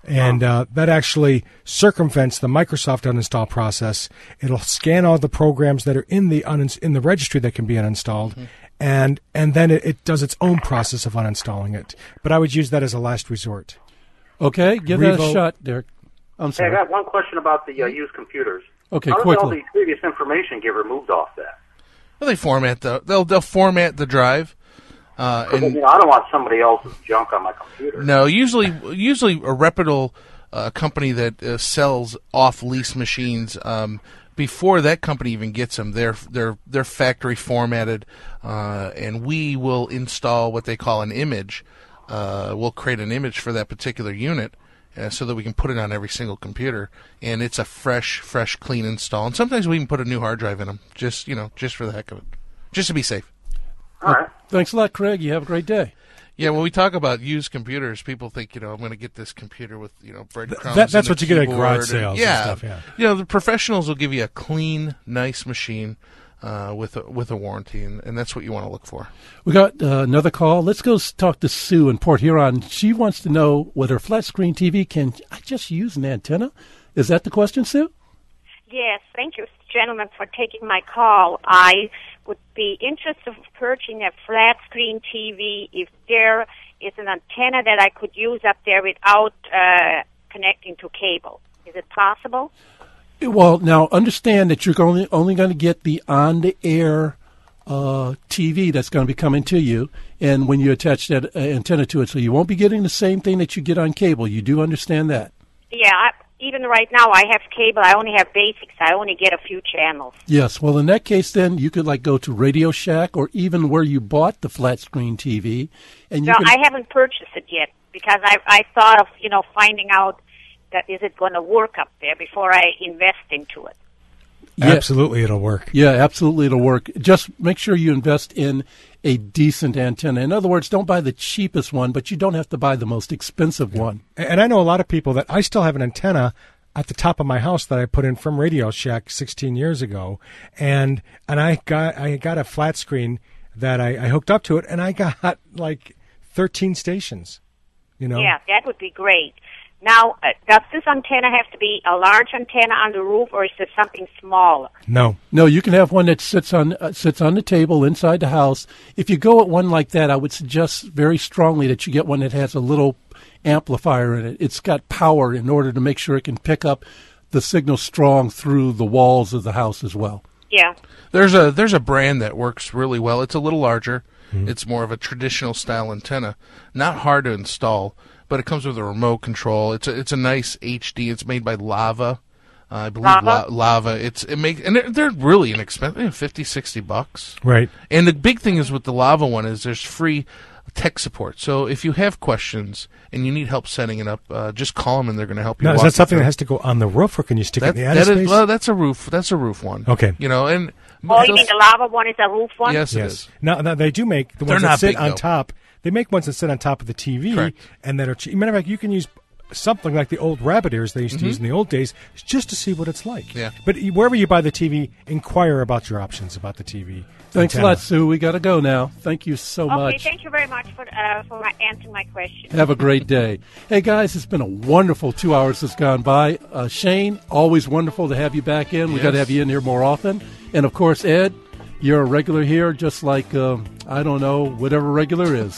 And uh, that actually circumvents the Microsoft uninstall process. It'll scan all the programs that are in the uninst- in the registry that can be uninstalled, mm-hmm. and and then it, it does its own process of uninstalling it. But I would use that as a last resort. Okay, give Revo- that a shot, Derek. I'm sorry. Hey, I got one question about the uh, used computers. Okay, How does quickly. all the previous information get removed off that? Well, they format the they'll they'll format the drive. Uh, 'Cause, and you know, I don't want somebody else's junk on my computer. no, usually usually a reputable uh, company that uh, sells off lease machines. Um, before that company even gets them, they're they're they're factory formatted, uh, and we will install what they call an image. Uh, we'll create an image for that particular unit. Uh, so that we can put it on every single computer, and it's a fresh, fresh, clean install. And sometimes we even put a new hard drive in them, just you know, just for the heck of it, just to be safe. All right. Thanks a lot, Craig. You have a great day. Yeah, when we talk about used computers, people think, you know, I'm going to get this computer with, you know, breadcrumbs. That- that's and what the you get at keyboard garage and- sales and yeah, stuff, yeah. You know, the professionals will give you a clean, nice machine uh, with a, with a warranty, and, and that's what you want to look for. We got uh, another call. Let's go s- talk to Sue in Port Huron. She wants to know whether a flat screen T V can I just use an antenna. Is that the question, Sue? Yes, thank you, gentlemen, for taking my call. I would be interested in purchasing a flat screen T V if there is an antenna that I could use up there without uh, connecting to cable. Is it possible? Well, now understand that you're only only going to get the on-the-air uh, T V that's going to be coming to you, and when you attach that uh, antenna to it, so you won't be getting the same thing that you get on cable. You do understand that? Yeah, I, even right now I have cable. I only have basics. I only get a few channels. Yes. Well, in that case, then you could like go to Radio Shack or even where you bought the flat screen T V, and you No, can. I haven't purchased it yet because I I thought of you know finding out that is it going to work up there before I invest into it. Yeah. Absolutely, it'll work. Yeah, absolutely, it'll work. Just make sure you invest in a decent antenna. In other words, don't buy the cheapest one, but you don't have to buy the most expensive one. And I know a lot of people that I still have an antenna at the top of my house that I put in from Radio Shack sixteen years ago, and and I got I got a flat screen that I, I hooked up to it, and I got like thirteen stations. You know? Yeah, that would be great. Now, uh, does this antenna have to be a large antenna on the roof, or is there something smaller? No, no, you can have one that sits on uh, sits on the table inside the house. If you go at one like that, I would suggest very strongly that you get one that has a little amplifier in it. It's got power in order to make sure it can pick up the signal strong through the walls of the house as well. Yeah. There's a there's a brand that works really well. It's a little larger. Mm-hmm. It's more of a traditional style antenna, not hard to install. But it comes with a remote control. It's a it's a nice H D. It's made by Lava, uh, I believe. Lava. La- Lava. It's it makes and they're, they're really inexpensive, fifty, sixty bucks. Right. And the big thing is with the Lava one is there's free tech support. So if you have questions and you need help setting it up, uh, just call them and they're going to help you. Now, is walk that you something through. that has to go on the roof, or can you stick That, it in the attic that is, space? well, that's a roof. That's a roof one. Okay. You know, and Oh, you mean the lava one is a roof one? Yes, it yes. is. Now, now they do make the They're ones that not sit big, on though. top. They make ones that sit on top of the T V, Correct. and that are cheap. Matter of fact, you can use something like the old rabbit ears they used to Mhm. use in the old days, just to see what it's like. Yeah. But wherever you buy the T V, inquire about your options about the T V. Thanks antenna. a lot, Sue. We got to go now. Thank you so Okay, much. thank you very much for uh, for my, answering my question. Have a great day. Hey, guys, it's been a wonderful two hours that's gone by. Uh, Shane, always wonderful to have you back in. we Yes. got to have you in here more often. And, of course, Ed, you're a regular here, just like, um, I don't know, whatever regular is.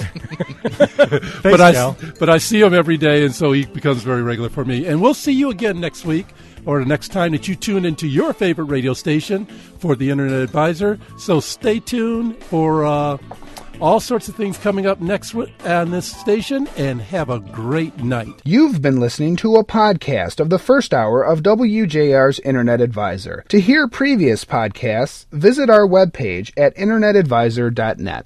Thanks, but, I, Cal. but I see him every day, and so he becomes very regular for me. And we'll see you again next week or the next time that you tune into your favorite radio station for the Internet Advisor. So stay tuned for uh, all sorts of things coming up next w- on this station, and have a great night. You've been listening to a podcast of the first hour of W J R's Internet Advisor. To hear previous podcasts, visit our webpage at internet advisor dot net.